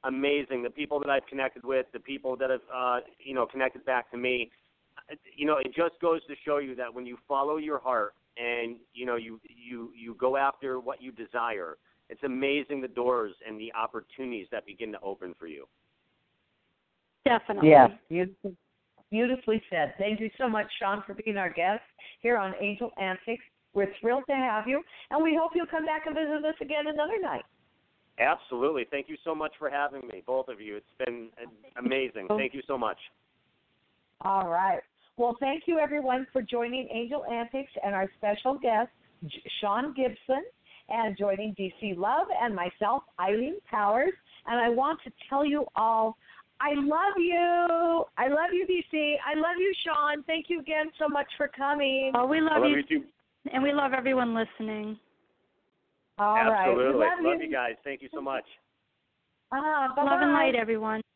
amazing. The people that I've connected with, the people that have, connected back to me, it just goes to show you that when you follow your heart and, you go after what you desire, it's amazing the doors and the opportunities that begin to open for you. Definitely. Yes, beautifully said. Thank you so much, Sean, for being our guest here on Angel Antics. We're thrilled to have you, and we hope you'll come back and visit us again another night. Absolutely. Thank you so much for having me, both of you. It's been amazing. Thank you so much. All right. Well, thank you, everyone, for joining Angel Antics and our special guest, Sean Gibson, and joining DC Love and myself, Eileen Powers. And I want to tell you all, I love you. I love you, DC. I love you, Sean. Thank you again so much for coming. Oh, we love you too. And we love everyone listening. All right. Absolutely. Love you guys. Thank you so much. Bye-bye. Love and light, everyone.